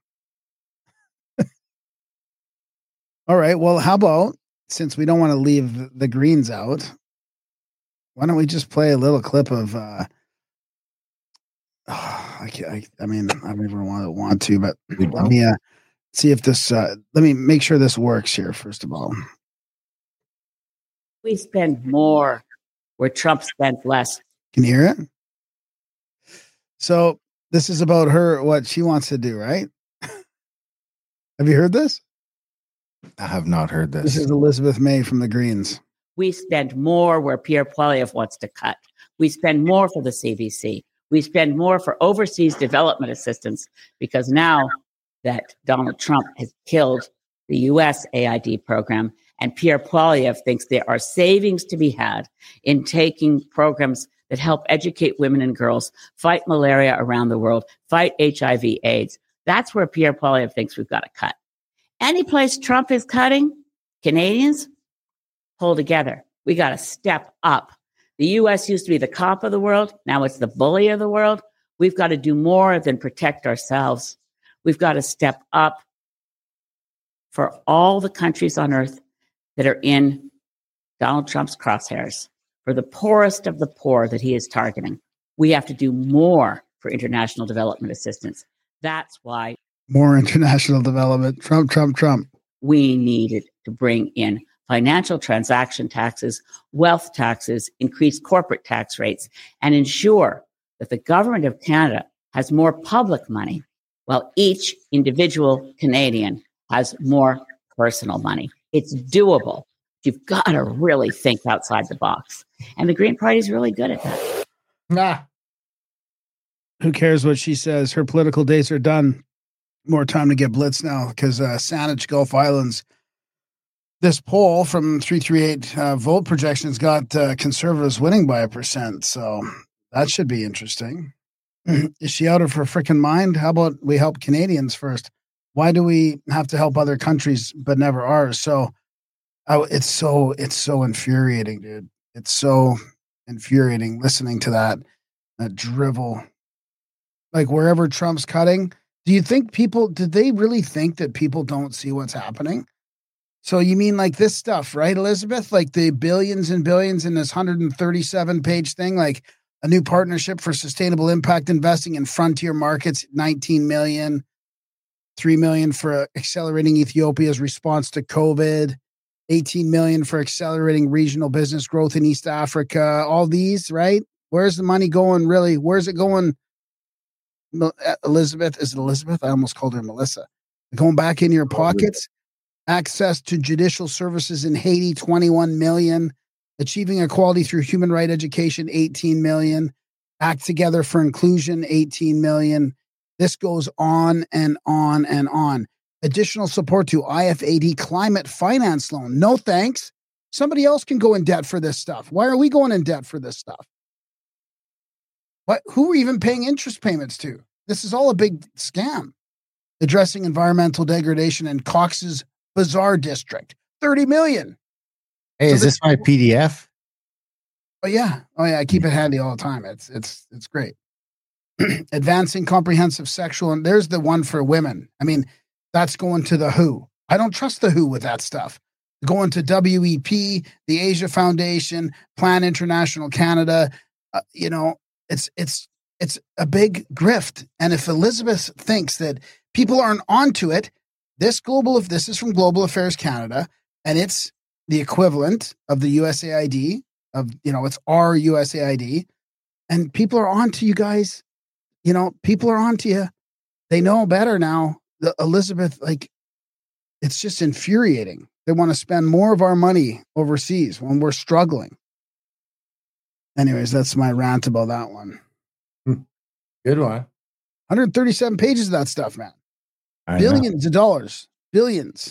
Speaker 1: All right. Well, how about, since we don't want to leave the Greens out, why don't we just play a little clip of, uh, oh, I, can't, I, I mean, I don't even want to, want to, but let me uh, see if this, uh, let me make sure this works here, first of all.
Speaker 5: We spend more where Trump spent less.
Speaker 1: Can you hear it? So this is about her, what she wants to do, right? Have you heard this?
Speaker 2: I have not heard this.
Speaker 1: This is Elizabeth May from the Greens.
Speaker 5: We spend more where Pierre Poilievre wants to cut. We spend more for the C B C. We spend more for overseas development assistance because now that Donald Trump has killed the U S A I D program and Pierre Poilievre thinks there are savings to be had in taking programs that help educate women and girls, fight malaria around the world, fight H I V AIDS. That's where Pierre Poilievre thinks we've got to cut. Any place Trump is cutting, Canadians, pull together. We got to step up. The U S used to be the cop of the world. Now it's the bully of the world. We've got to do more than protect ourselves. We've got to step up for all the countries on earth that are in Donald Trump's crosshairs, for the poorest of the poor that he is targeting. We have to do more for international development assistance. That's why
Speaker 1: More international development. Trump, Trump, Trump.
Speaker 5: we needed to bring in financial transaction taxes, wealth taxes, increase corporate tax rates, and ensure that the government of Canada has more public money while each individual Canadian has more personal money. It's doable. You've got to really think outside the box. And the Green Party is really good at that.
Speaker 2: Nah.
Speaker 1: Who cares what she says? Her political days are done. More time to get blitzed now because uh, Saanich Gulf Islands, this poll from three thirty-eight uh, vote projections got uh, Conservatives winning by a percent. So that should be interesting. Is she out of her freaking mind? How about we help Canadians first? Why do we have to help other countries but never ours? So I, it's so it's so infuriating, dude. It's so infuriating listening to that that drivel. Like wherever Trump's cutting, do you think people, did they really think that people don't see what's happening? So you mean like this stuff, right, Elizabeth? Like the billions and billions in this one hundred thirty-seven page thing, like a new partnership for sustainable impact investing in frontier markets, nineteen million, three million for accelerating Ethiopia's response to COVID, eighteen million for accelerating regional business growth in East Africa, all these, right? Where's the money going really? Where's it going? Elizabeth, is it Elizabeth? I almost called her Melissa. Going back in your pockets. Access to judicial services in Haiti, twenty-one million. Achieving equality through human right education, eighteen million. Act Together for Inclusion, eighteen million. This goes on and on and on. Additional support to I F A D climate finance loan. No thanks. Somebody else can go in debt for this stuff. Why are we going in debt for this stuff? What? Who are even paying interest payments to? This is all a big scam. Addressing environmental degradation in Cox's Bazar district, thirty million.
Speaker 2: Hey,
Speaker 1: So
Speaker 2: is
Speaker 1: this-
Speaker 2: this my P D F?
Speaker 1: Oh yeah. Oh yeah. I keep it handy all the time. It's, it's, it's great. Advancing comprehensive sexual. And there's the one for women. I mean, that's going to the W H O. I don't trust the W H O with that stuff. Going to W E P, the Asia Foundation, Plan International Canada. Uh, you know, it's, it's, it's a big grift. And if Elizabeth thinks that people aren't onto it, this global, if this is from Global Affairs Canada, and it's the equivalent of the U S A I D, of, you know, it's our U S A I D, and people are on to you guys. You know, people are on to you. They know better now. The Elizabeth, like, it's just infuriating. They want to spend more of our money overseas when we're struggling. Anyways, that's my rant about that one.
Speaker 2: Good one.
Speaker 1: one hundred thirty-seven pages of that stuff, man.
Speaker 2: I know.
Speaker 1: Billions of dollars. Billions.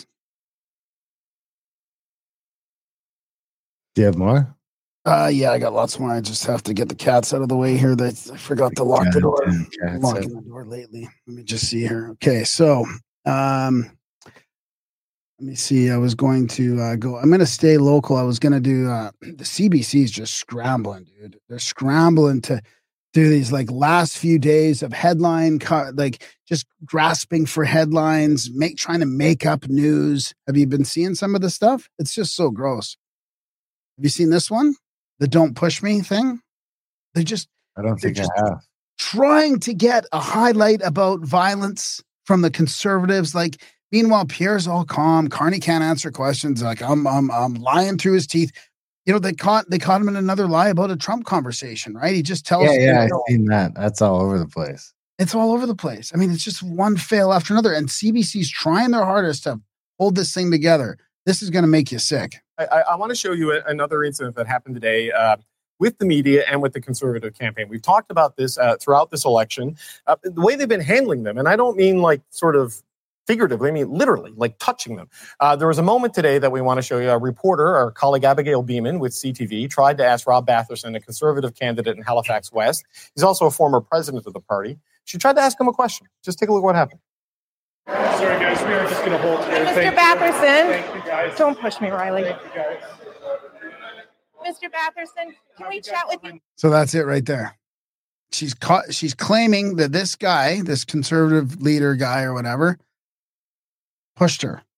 Speaker 2: Do you have more?
Speaker 1: Uh, yeah, I got lots more. I just have to get the cats out of the way here. They, I forgot to lock the door.
Speaker 2: Cats, cats.
Speaker 1: Locking the door lately. Let me just see here. Okay, so um, let me see. I was going to uh, go. I'm going to stay local. I was going to do uh, the C B C is just scrambling, dude. They're scrambling to do these like last few days of headline, co- like just grasping for headlines, make trying to make up news. Have you been seeing some of the stuff? It's just so gross. Have you seen this one? The "Don't Push Me" thing? They just
Speaker 2: I don't think I
Speaker 1: just-
Speaker 2: have.
Speaker 1: trying to get a highlight about violence from the Conservatives. Like, meanwhile, Pierre's all calm. Carney can't answer questions. Like, I'm, I'm, I'm lying through his teeth. You know, they caught, they caught him in another lie about a Trump conversation, right? He just tells,
Speaker 2: Yeah, yeah,
Speaker 1: you
Speaker 2: I've
Speaker 1: know,
Speaker 2: seen that. That's all over the place.
Speaker 1: it's all over the place. I mean, it's just one fail after another. And C B C's trying their hardest to hold this thing together. This is going to make you sick.
Speaker 6: I, I, I want to show you a, another incident that happened today uh, with the media and with the Conservative campaign. We've talked about this uh, throughout this election, uh, the way they've been handling them. And I don't mean like sort of figuratively, I mean literally, like touching them. Uh, there was a moment today that we want to show you. A reporter, our colleague Abigail Beeman with C T V, tried to ask Rob Batherson, a Conservative candidate in Halifax West. He's also a former president of the party. She tried to ask him a question. Just take a look at what happened.
Speaker 7: Sorry, guys, we are just going to hold here.
Speaker 8: Mister
Speaker 7: Thank you.
Speaker 8: Batherson,
Speaker 7: Thank you, guys.
Speaker 8: don't push me, Riley.
Speaker 7: Thank you, guys.
Speaker 8: Mister Batherson, can we chat with you?
Speaker 1: So that's it right there. She's caught, she's claiming that this guy, this conservative leader guy or whatever, pushed her.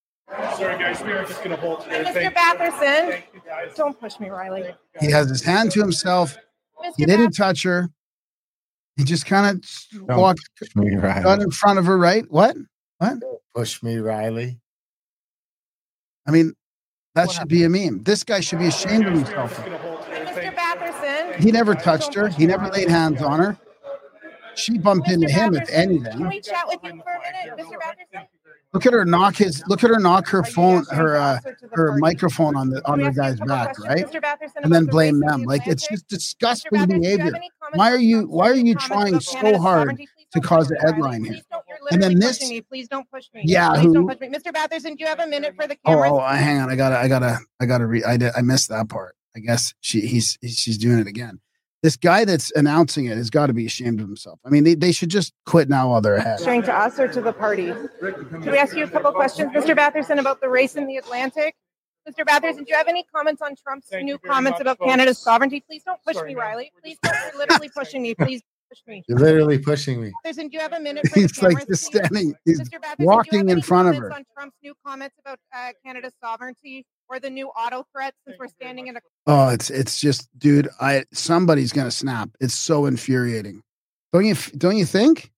Speaker 7: Sorry, guys, we are just going to hold here.
Speaker 8: Mister
Speaker 7: Thank
Speaker 8: Batherson,
Speaker 7: Thank you, guys.
Speaker 8: don't push me, Riley.
Speaker 1: He has his hand to himself.
Speaker 8: Mister
Speaker 1: He didn't touch her. He just kind of
Speaker 2: Don't
Speaker 1: walked
Speaker 2: push me,
Speaker 1: got
Speaker 2: Riley.
Speaker 1: in front of her, right? What? What?
Speaker 2: Push me, Riley.
Speaker 1: I mean, that should be a meme. This guy should be ashamed of himself.
Speaker 8: Mister Batherson.
Speaker 1: He never touched her. He never laid hands on her. She bumped into
Speaker 8: Mister
Speaker 1: him, if
Speaker 8: Batherson,
Speaker 1: anything.
Speaker 8: Can we chat with you for a minute, Mister Batherson?
Speaker 1: Look at her knock his. Look at her knock her
Speaker 8: Are you
Speaker 1: phone,
Speaker 8: answering
Speaker 1: her uh,
Speaker 8: closer to the
Speaker 1: her
Speaker 8: party?
Speaker 1: microphone on the
Speaker 8: Can
Speaker 1: on
Speaker 8: we
Speaker 1: the
Speaker 8: ask you a
Speaker 1: guy's
Speaker 8: couple
Speaker 1: back,
Speaker 8: questions,
Speaker 1: right?
Speaker 8: Mister Batherson,
Speaker 1: And then
Speaker 8: about the
Speaker 1: blame
Speaker 8: race in
Speaker 1: them.
Speaker 8: the
Speaker 1: Like it's
Speaker 8: Atlantic?
Speaker 1: just
Speaker 8: Mister
Speaker 1: disgusting
Speaker 8: Batherson, do you have
Speaker 1: behavior.
Speaker 8: any comments
Speaker 1: Why are
Speaker 8: on
Speaker 1: you
Speaker 8: Trump's
Speaker 1: Why are you
Speaker 8: comments
Speaker 1: trying
Speaker 8: about
Speaker 1: so
Speaker 8: Canada's
Speaker 1: hard
Speaker 8: sovereignty? Please
Speaker 1: to
Speaker 8: don't
Speaker 1: cause
Speaker 8: push
Speaker 1: a
Speaker 8: me, Riley.
Speaker 1: headline here?
Speaker 8: Please don't. You're
Speaker 1: And then
Speaker 8: literally
Speaker 1: this,
Speaker 8: pushing me. Please don't push me.
Speaker 1: yeah,
Speaker 8: Please don't
Speaker 1: who?
Speaker 8: push me. Mister Batherson, do you have a minute for the
Speaker 1: Oh,
Speaker 8: cameras?
Speaker 1: oh, hang on. I gotta, I gotta, I gotta read. I did. I missed that part. I guess she, he's, she's doing it again. This guy that's announcing it has got to be ashamed of himself. I mean, they, they should just quit now while they're ahead.
Speaker 8: Sharing to us or to the party? Can we ask you a couple questions, Mister Batherson, about the race in the Atlantic? Mister Batherson, do you have any comments on Trump's
Speaker 7: Thank
Speaker 8: new
Speaker 7: you very
Speaker 8: comments
Speaker 7: much,
Speaker 8: about
Speaker 7: folks.
Speaker 8: Canada's sovereignty? Please don't push
Speaker 7: Sorry,
Speaker 8: me,
Speaker 7: ma'am.
Speaker 8: Riley. Please don't. You're literally pushing me. Please push me.
Speaker 2: You're literally pushing me.
Speaker 8: Batherson, do you have a minute for the
Speaker 1: He's
Speaker 8: cameras,
Speaker 1: like just
Speaker 8: please?
Speaker 1: standing. He's
Speaker 8: Mister Batherson, do you
Speaker 1: walking
Speaker 8: have
Speaker 1: in
Speaker 8: any
Speaker 1: front of
Speaker 8: comments
Speaker 1: her.
Speaker 8: on Trump's new comments about uh, Canada's sovereignty or the new auto threat since we're standing in a
Speaker 1: Oh, it's it's just, dude. I somebody's gonna snap. It's so infuriating. Don't you don't you think?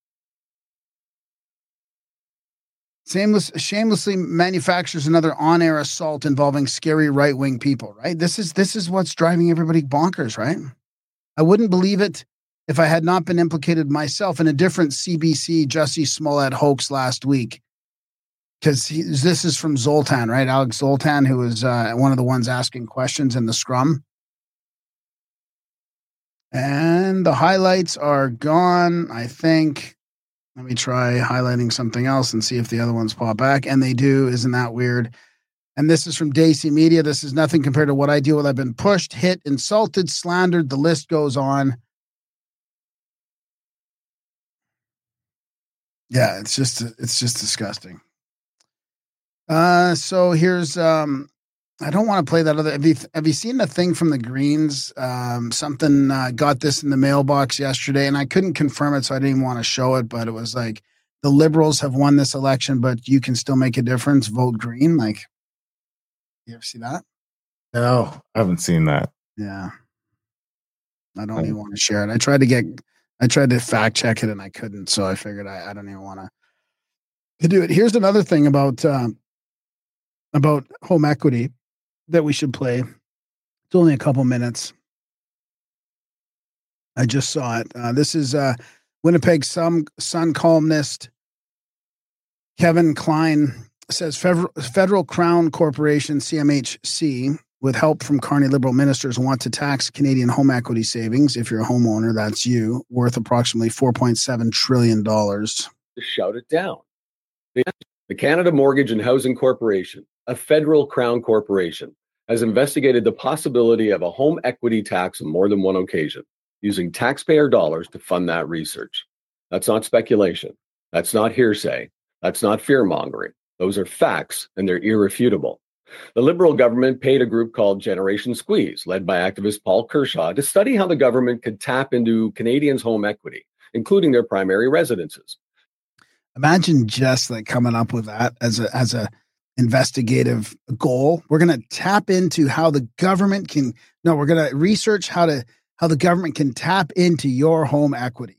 Speaker 1: Shameless, shamelessly manufactures another on-air assault involving scary right-wing people. Right? This is this is what's driving everybody bonkers. Right? I wouldn't believe it if I had not been implicated myself in a different C B C Jussie Smollett hoax last week. Because this is from Zoltan, right? Alex Zoltan, who was uh, one of the ones asking questions in the scrum. And the highlights are gone, I think. Let me try highlighting something else and see if the other ones pop back. And they do. Isn't that weird? And this is from Daisy Media. This is nothing compared to what I deal with. I've been pushed, hit, insulted, slandered. The list goes on. Yeah, it's just it's just disgusting. Uh, so here's um, I don't want to play that other. Have you have you seen the thing from the Greens? Um, something uh, got this in the mailbox yesterday, and I couldn't confirm it, so I didn't even want to show it. But it was like the Liberals have won this election, but you can still make a difference. Vote Green. Like, you ever see that?
Speaker 2: No, I haven't seen that.
Speaker 1: Yeah, I don't even want to share it. I tried to get, I tried to fact check it, and I couldn't. So I figured I, I don't even want to. To do it. Here's another thing about uh, about home equity that we should play. It's only a couple minutes. I just saw it. Uh, this is uh, Winnipeg Sun, Sun columnist Kevin Klein says federal, federal Crown Corporation, C M H C, with help from Carney Liberal ministers, want to tax Canadian home equity savings. If you're a homeowner, that's you, worth approximately four point seven trillion dollars.
Speaker 9: To shout it down. The Canada Mortgage and Housing Corporation, a federal Crown corporation, has investigated the possibility of a home equity tax on more than one occasion, using taxpayer dollars to fund that research. That's not speculation. That's not hearsay. That's not fear-mongering. Those are facts, and they're irrefutable. The Liberal government paid a group called Generation Squeeze, led by activist Paul Kershaw, to study how the government could tap into Canadians' home equity, including their primary residences.
Speaker 1: Imagine just like coming up with that as a as a investigative goal. We're going to tap into how the government can. No, we're going to research how to how the government can tap into your home equity.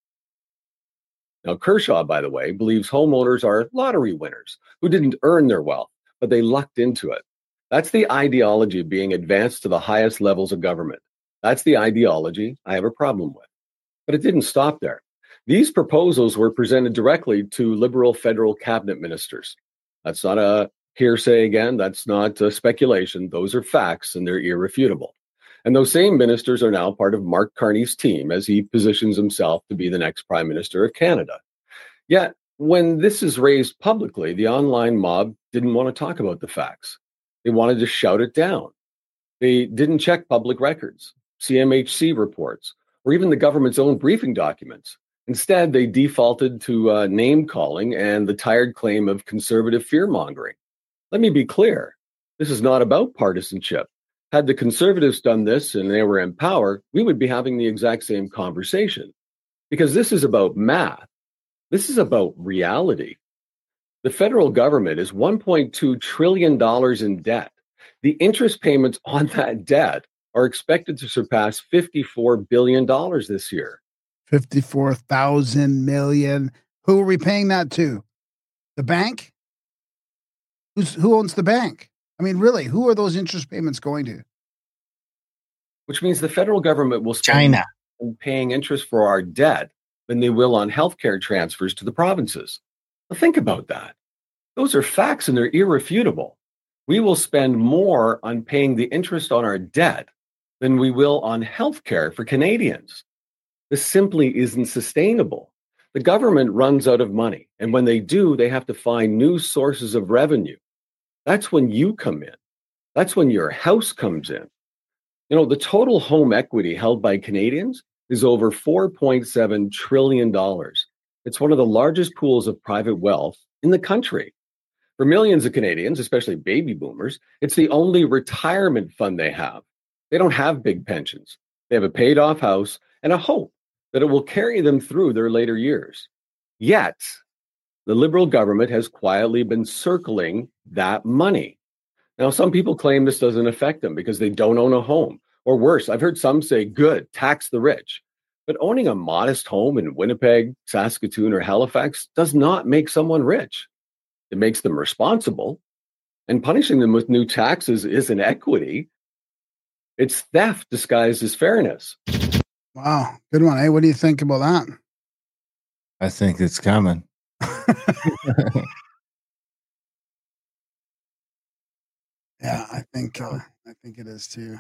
Speaker 9: Now, Kershaw, by the way, believes homeowners are lottery winners who didn't earn their wealth, but they lucked into it. That's the ideology being advanced to the highest levels of government. That's the ideology I have a problem with. But it didn't stop there. These proposals were presented directly to Liberal federal cabinet ministers. That's not a hearsay again. That's not a speculation. Those are facts, and they're irrefutable. And those same ministers are now part of Mark Carney's team as he positions himself to be the next Prime Minister of Canada. Yet, when this is raised publicly, the online mob didn't want to talk about the facts. They wanted to shout it down. They didn't check public records, C M H C reports, or even the government's own briefing documents. Instead, they defaulted to uh, name-calling and the tired claim of conservative fear-mongering. Let me be clear. This is not about partisanship. Had the Conservatives done this and they were in power, we would be having the exact same conversation. Because this is about math. This is about reality. The federal government is one point two trillion dollars in debt. The interest payments on that debt are expected to surpass fifty-four billion dollars this year.
Speaker 1: fifty-four thousand million. Who are we paying that to? The bank? Who's, who owns the bank? I mean, really, who are those interest payments going to?
Speaker 9: Which means the federal government will spend
Speaker 1: China
Speaker 9: on paying interest for our debt than they will on healthcare transfers to the provinces. Now think about that. Those are facts and they're irrefutable. We will spend more on paying the interest on our debt than we will on healthcare for Canadians. This simply isn't sustainable. The government runs out of money, and when they do, they have to find new sources of revenue. That's when you come in. That's when your house comes in. You know, the total home equity held by Canadians is over four point seven trillion dollars. It's one of the largest pools of private wealth in the country. For millions of Canadians, especially baby boomers, it's the only retirement fund they have. They don't have big pensions. They have a paid off house and a hope that it will carry them through their later years. Yet, the Liberal government has quietly been circling that money. Now, some people claim this doesn't affect them because they don't own a home. Or worse, I've heard some say, good, tax the rich. But owning a modest home in Winnipeg, Saskatoon, or Halifax does not make someone rich. It makes them responsible. And punishing them with new taxes isn't equity. It's theft disguised as fairness.
Speaker 1: Wow. Good one. Hey, what do you think about that?
Speaker 2: I think it's coming.
Speaker 1: Yeah, I think uh, I think it is too.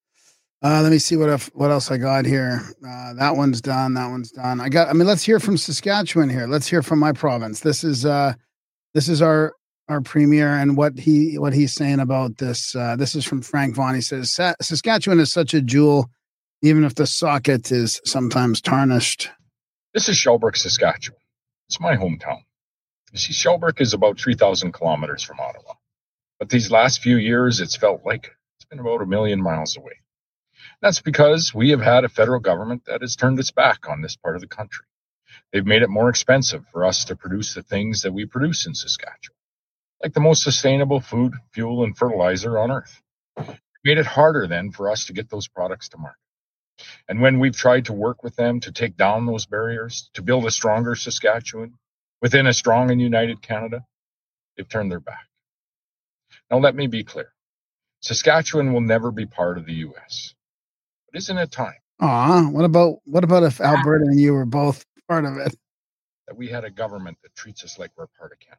Speaker 1: Uh, let me see what if, what else I got here. Uh, that one's done. That one's done. I got. I mean, let's hear from Saskatchewan here. Let's hear from my province. This is uh, this is our our premier and what he what he's saying about this. Uh, this is from Frank Vaughan. He says Saskatchewan is such a jewel, even if the socket is sometimes tarnished.
Speaker 10: This is Shelburne, Saskatchewan. It's my hometown. You see, Shelburne is about three thousand kilometers from Ottawa. But these last few years, it's felt like it's been about a million miles away. That's because we have had a federal government that has turned its back on this part of the country. They've made it more expensive for us to produce the things that we produce in Saskatchewan, like the most sustainable food, fuel, and fertilizer on earth. It made it harder then for us to get those products to market. And when we've tried to work with them to take down those barriers, to build a stronger Saskatchewan within a strong and united Canada, they've turned their back. Now, let me be clear. Saskatchewan will never be part of the U S. But isn't it time?
Speaker 1: Aw, what about what about if Alberta and you were both part of it?
Speaker 10: That we had a government that treats us like we're part of Canada.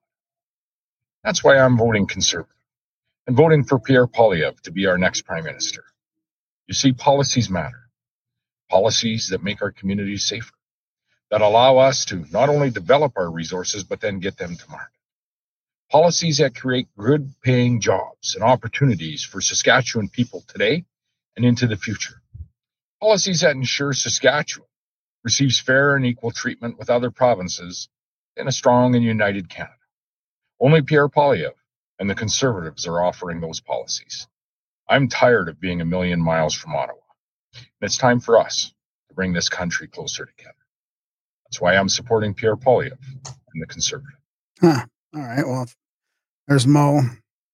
Speaker 10: That's why I'm voting Conservative and voting for Pierre Poilievre to be our next Prime Minister. You see, policies matter. Policies that make our communities safer, that allow us to not only develop our resources, but then get them to market. Policies that create good paying jobs and opportunities for Saskatchewan people today and into the future. Policies that ensure Saskatchewan receives fair and equal treatment with other provinces in a strong and united Canada. Only Pierre Poilievre and the Conservatives are offering those policies. I'm tired of being a million miles from Ottawa. And it's time for us to bring this country closer together. That's why I'm supporting Pierre Poilievre and the Conservative.
Speaker 1: Huh. All right. Well, there's Mo.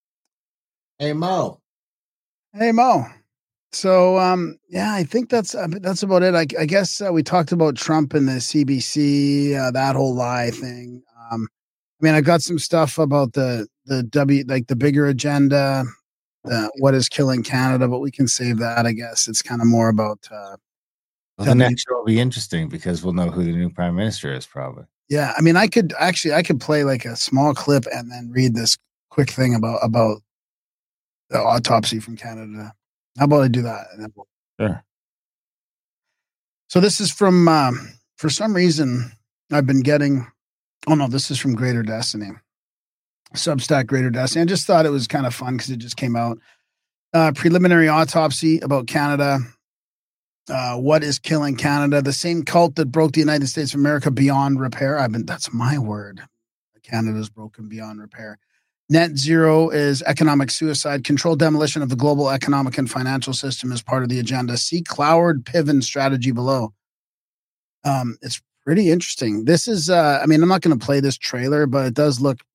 Speaker 2: Hey, Mo.
Speaker 1: Hey, Mo. So, um, yeah, I think that's uh, that's about it. I, I guess uh, we talked about Trump and the C B C, uh, that whole lie thing. Um, I mean, I got some stuff about the the W, like the bigger agenda, uh, what is killing Canada, but we can save that. I guess it's kind of more about. Uh,
Speaker 2: well, the next show will be interesting because we'll know who the new prime minister is, probably.
Speaker 1: Yeah, I mean, I could actually I could play like a small clip and then read this quick thing about about the autopsy from Canada. How about I do that?
Speaker 2: Sure.
Speaker 1: So this is from, um, for some reason, I've been getting, oh no, this is from Greater Destiny. Substack Greater Destiny. I just thought it was kind of fun because it just came out. Uh, preliminary autopsy about Canada. Uh, what is killing Canada? The same cult that broke the United States of America beyond repair. I've been, that's my word. Canada's broken beyond repair. Net zero is economic suicide. Controlled demolition of the global economic and financial system is part of the agenda. See Cloward Piven strategy below. Um, it's pretty interesting. This is, uh, I mean, I'm not going to play this trailer, but it does look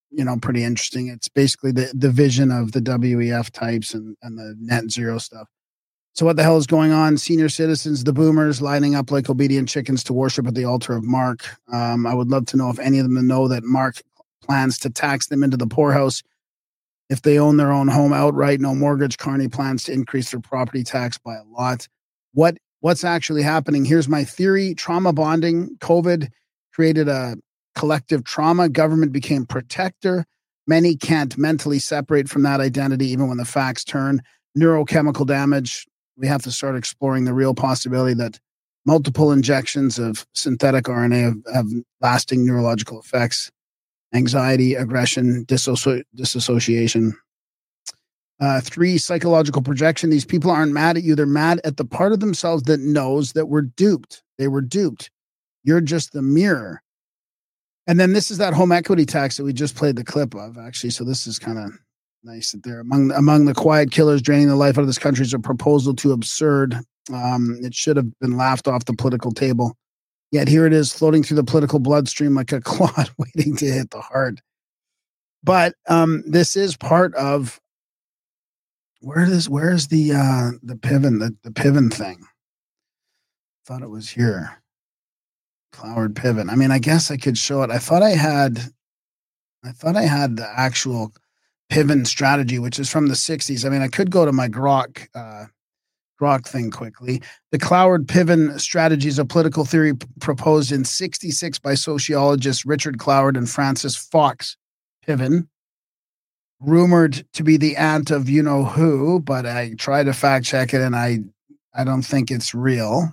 Speaker 1: you know, pretty interesting. It's basically the, the vision of the W E F types and, and the net zero stuff. So what the hell is going on? Senior citizens, the boomers, lining up like obedient chickens to worship at the altar of Mark. Um, I would love to know if any of them know that Mark plans to tax them into the poorhouse if they own their own home outright. No mortgage. Carney plans to increase their property tax by a lot. What What's actually happening? Here's my theory. Trauma bonding. COVID created a collective trauma. Government became protector. Many can't mentally separate from that identity even when the facts turn. Neurochemical damage. We have to start exploring the real possibility that multiple injections of synthetic R N A have, have lasting neurological effects. Anxiety, aggression, disso- disassociation. Uh, three, psychological projection. These people aren't mad at you. They're mad at the part of themselves that knows that we're duped. They were duped. You're just the mirror. And then this is that home equity tax that we just played the clip of, actually. So this is kind of nice that they're among, among the quiet killers draining the life out of this country is a proposal too absurd. Um, it should have been laughed off the political table. Yet here it is floating through the political bloodstream like a clot waiting to hit the heart. But um, this is part of where is where's the uh, the Piven the, the Piven thing? Thought it was here. Cloward Piven. I mean, I guess I could show it. I thought I had, I thought I had the actual Piven strategy, which is from the sixties. I mean, I could go to my Grok. Uh, Grok thing quickly. The Cloward Piven strategy is a political theory p- proposed in sixty-six by sociologists Richard Cloward and Francis Fox Piven, rumored to be the aunt of you know who, but I tried to fact check it and I I don't think it's real.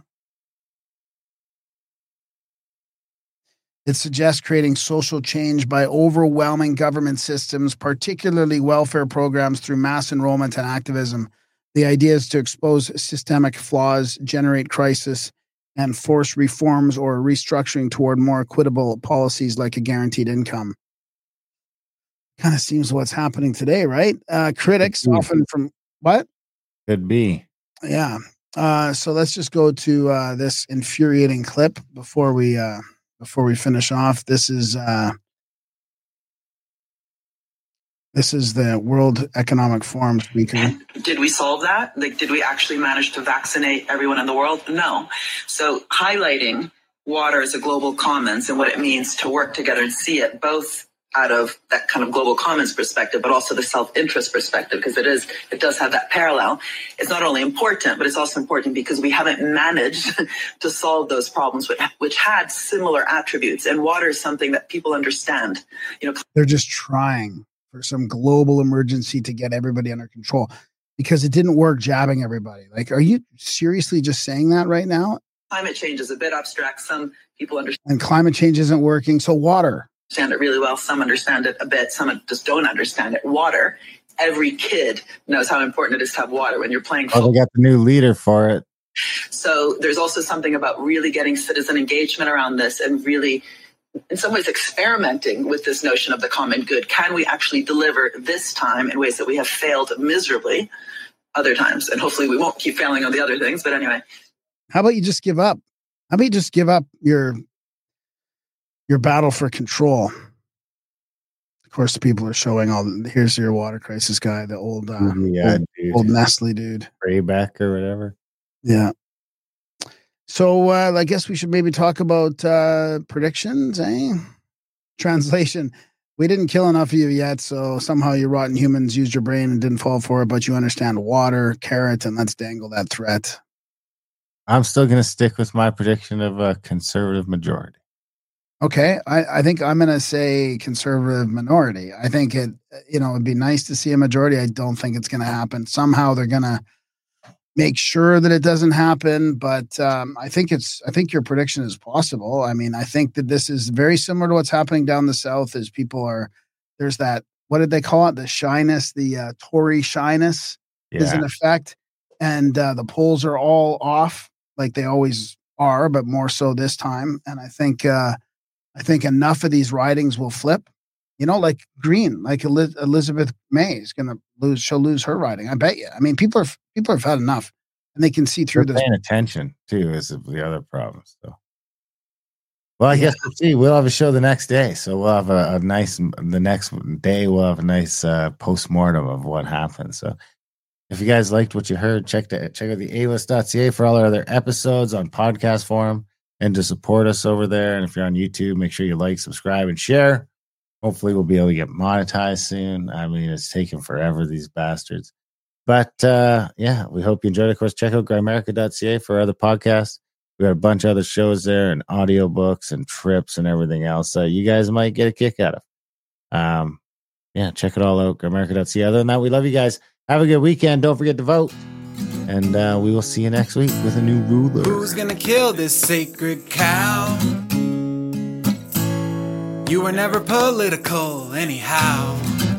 Speaker 1: It suggests creating social change by overwhelming government systems, particularly welfare programs, through mass enrollment and activism. The idea is to expose systemic flaws, generate crisis, and force reforms or restructuring toward more equitable policies like a guaranteed income. Kind of seems what's happening today, right? Uh, critics often from what?
Speaker 2: Could be.
Speaker 1: Yeah. Uh, so let's just go to uh, this infuriating clip before we uh, before we finish off. This is uh, this is the World Economic Forum speaker.
Speaker 11: Did we solve that? Like, did we actually manage to vaccinate everyone in the world? No. So highlighting water as a global commons and what it means to work together and see it both out of that kind of global commons perspective, but also the self-interest perspective, because it is, it does have that parallel. It's not only important, but it's also important because we haven't managed to solve those problems, which, which had similar attributes. And water is something that people understand. You know,
Speaker 1: they're just trying for some global emergency to get everybody under control because it didn't work jabbing everybody. Like, are you seriously just saying that right now?
Speaker 11: Climate change is a bit abstract. Some people understand.
Speaker 1: And climate change isn't working. So water.
Speaker 11: Understand it really well. Some understand it a bit. Some just don't understand it. Water. Every kid knows how important it is to have water when you're playing
Speaker 2: football. Oh, they got the new leader for it.
Speaker 11: So there's also something about really getting citizen engagement around this and really, in some ways, experimenting with this notion of the common good. Can we actually deliver this time in ways that we have failed miserably other times? And hopefully we won't keep failing on the other things. But anyway.
Speaker 1: How about you just give up? How about you just give up your your battle for control? Of course, the people are showing all. Here's your water crisis guy, the old, uh,
Speaker 2: yeah,
Speaker 1: old,
Speaker 2: dude.
Speaker 1: old Nestle dude,
Speaker 2: Rayback or whatever.
Speaker 1: Yeah. So uh, I guess we should maybe talk about uh, predictions, eh? Translation. We didn't kill enough of you yet, so somehow you rotten humans used your brain and didn't fall for it, but you understand water, carrot, and let's dangle that threat.
Speaker 2: I'm still going to stick with my prediction of a conservative majority.
Speaker 1: Okay, I, I think I'm going to say conservative minority. I think it, you know, it'd be nice to see a majority. I don't think it's going to happen. Somehow they're going to make sure that it doesn't happen. But um, I think it's, I think your prediction is possible. I mean, I think that this is very similar to what's happening down the South as people are, there's that, what did they call it? The shyness, the uh, Tory shyness yeah. is in effect. And uh, the polls are all off like they always are, but more so this time. And I think, uh, I think enough of these ridings will flip, you know, like Green, like Eliz- Elizabeth May is going to lose. She'll lose her riding. I bet you. I mean, people are, people have had enough and they can see through
Speaker 2: They're
Speaker 1: this.
Speaker 2: Paying attention too is the other problem. So Well, I guess we'll see. We'll have a show the next day, so we'll have a, a nice. The next day, we'll have a nice uh, post-mortem of what happened. So, if you guys liked what you heard, check the, check out the a list dot c a for all our other episodes on podcast form and to support us over there. And if you're on YouTube, make sure you like, subscribe, and share. Hopefully, we'll be able to get monetized soon. I mean, it's taking forever, these bastards. But uh, yeah, we hope you enjoyed it. Of course, check out grimerica dot c a for our other podcasts. We got a bunch of other shows there and audiobooks and trips and everything else that you guys might get a kick out of. Um, yeah, check it all out, grimerica dot c a. Other than that, we love you guys. Have a good weekend. Don't forget to vote. And uh, we will see you next week with a new ruler.
Speaker 12: Who's gonna kill this sacred cow? You were never political anyhow.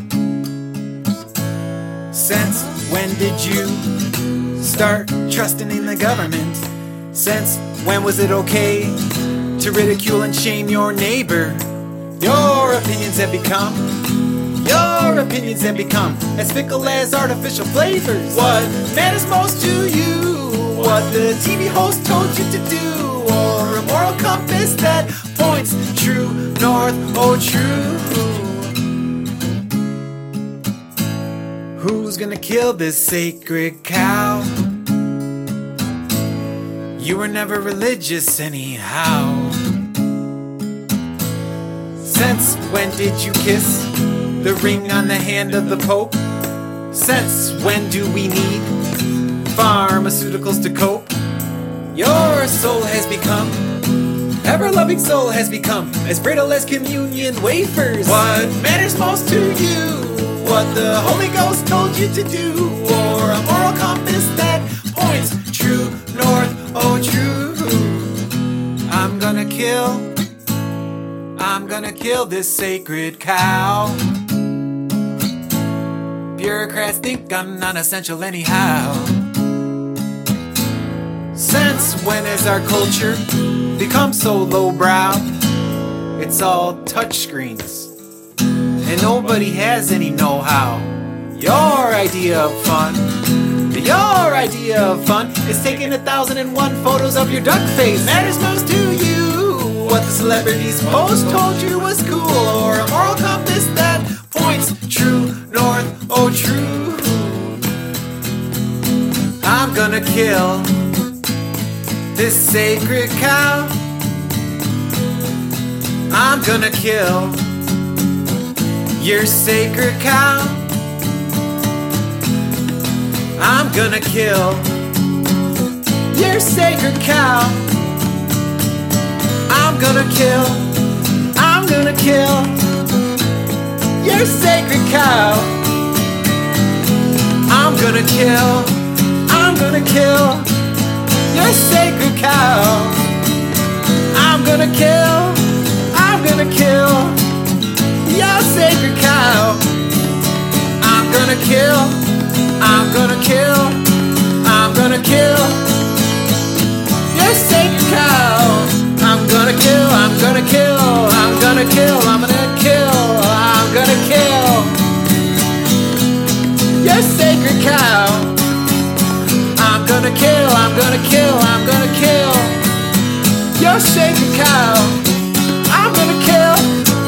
Speaker 12: Since when did you start trusting in the government? Since when was it okay to ridicule and shame your neighbor? Your opinions have become, your opinions have become as fickle as artificial flavors. What matters most to you? What the T V host told you to do? Or a moral compass that points true north, oh true. Who's gonna kill this sacred cow? You were never religious anyhow. Since when did you kiss the ring on the hand of the Pope? Since when do we need pharmaceuticals to cope? Your soul has become, ever-loving soul has become as brittle as communion wafers. What matters most to you? What the Holy Ghost told you to do? Or a moral compass that points true north, oh true. I'm gonna kill, I'm gonna kill this sacred cow. Bureaucrats think I'm non-essential anyhow. Since when has our culture become so lowbrow? It's all touchscreens and nobody has any know-how. Your idea of fun, your idea of fun is taking a thousand and one photos of your duck face. Matters most to you what the celebrities post told you was cool, or a moral compass that points true north, oh true. I'm gonna kill this sacred cow. I'm gonna kill your sacred cow. I'm gonna kill your sacred cow. I'm gonna kill, I'm gonna kill your sacred cow. I'm gonna kill, I'm gonna kill your sacred cow. I'm gonna kill, I'm gonna kill your sacred cow. I'm gonna kill, I'm gonna kill, I'm gonna kill your sacred cow. I'm gonna kill, I'm gonna kill, I'm gonna kill, I'm gonna kill, I'm gonna kill your sacred cow. I'm gonna kill, I'm gonna kill, I'm gonna kill your sacred cow. I'm gonna kill,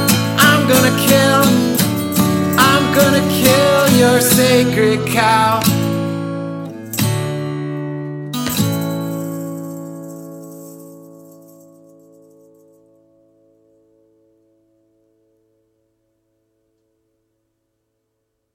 Speaker 12: I'm gonna kill, I'm gonna kill your sacred cow.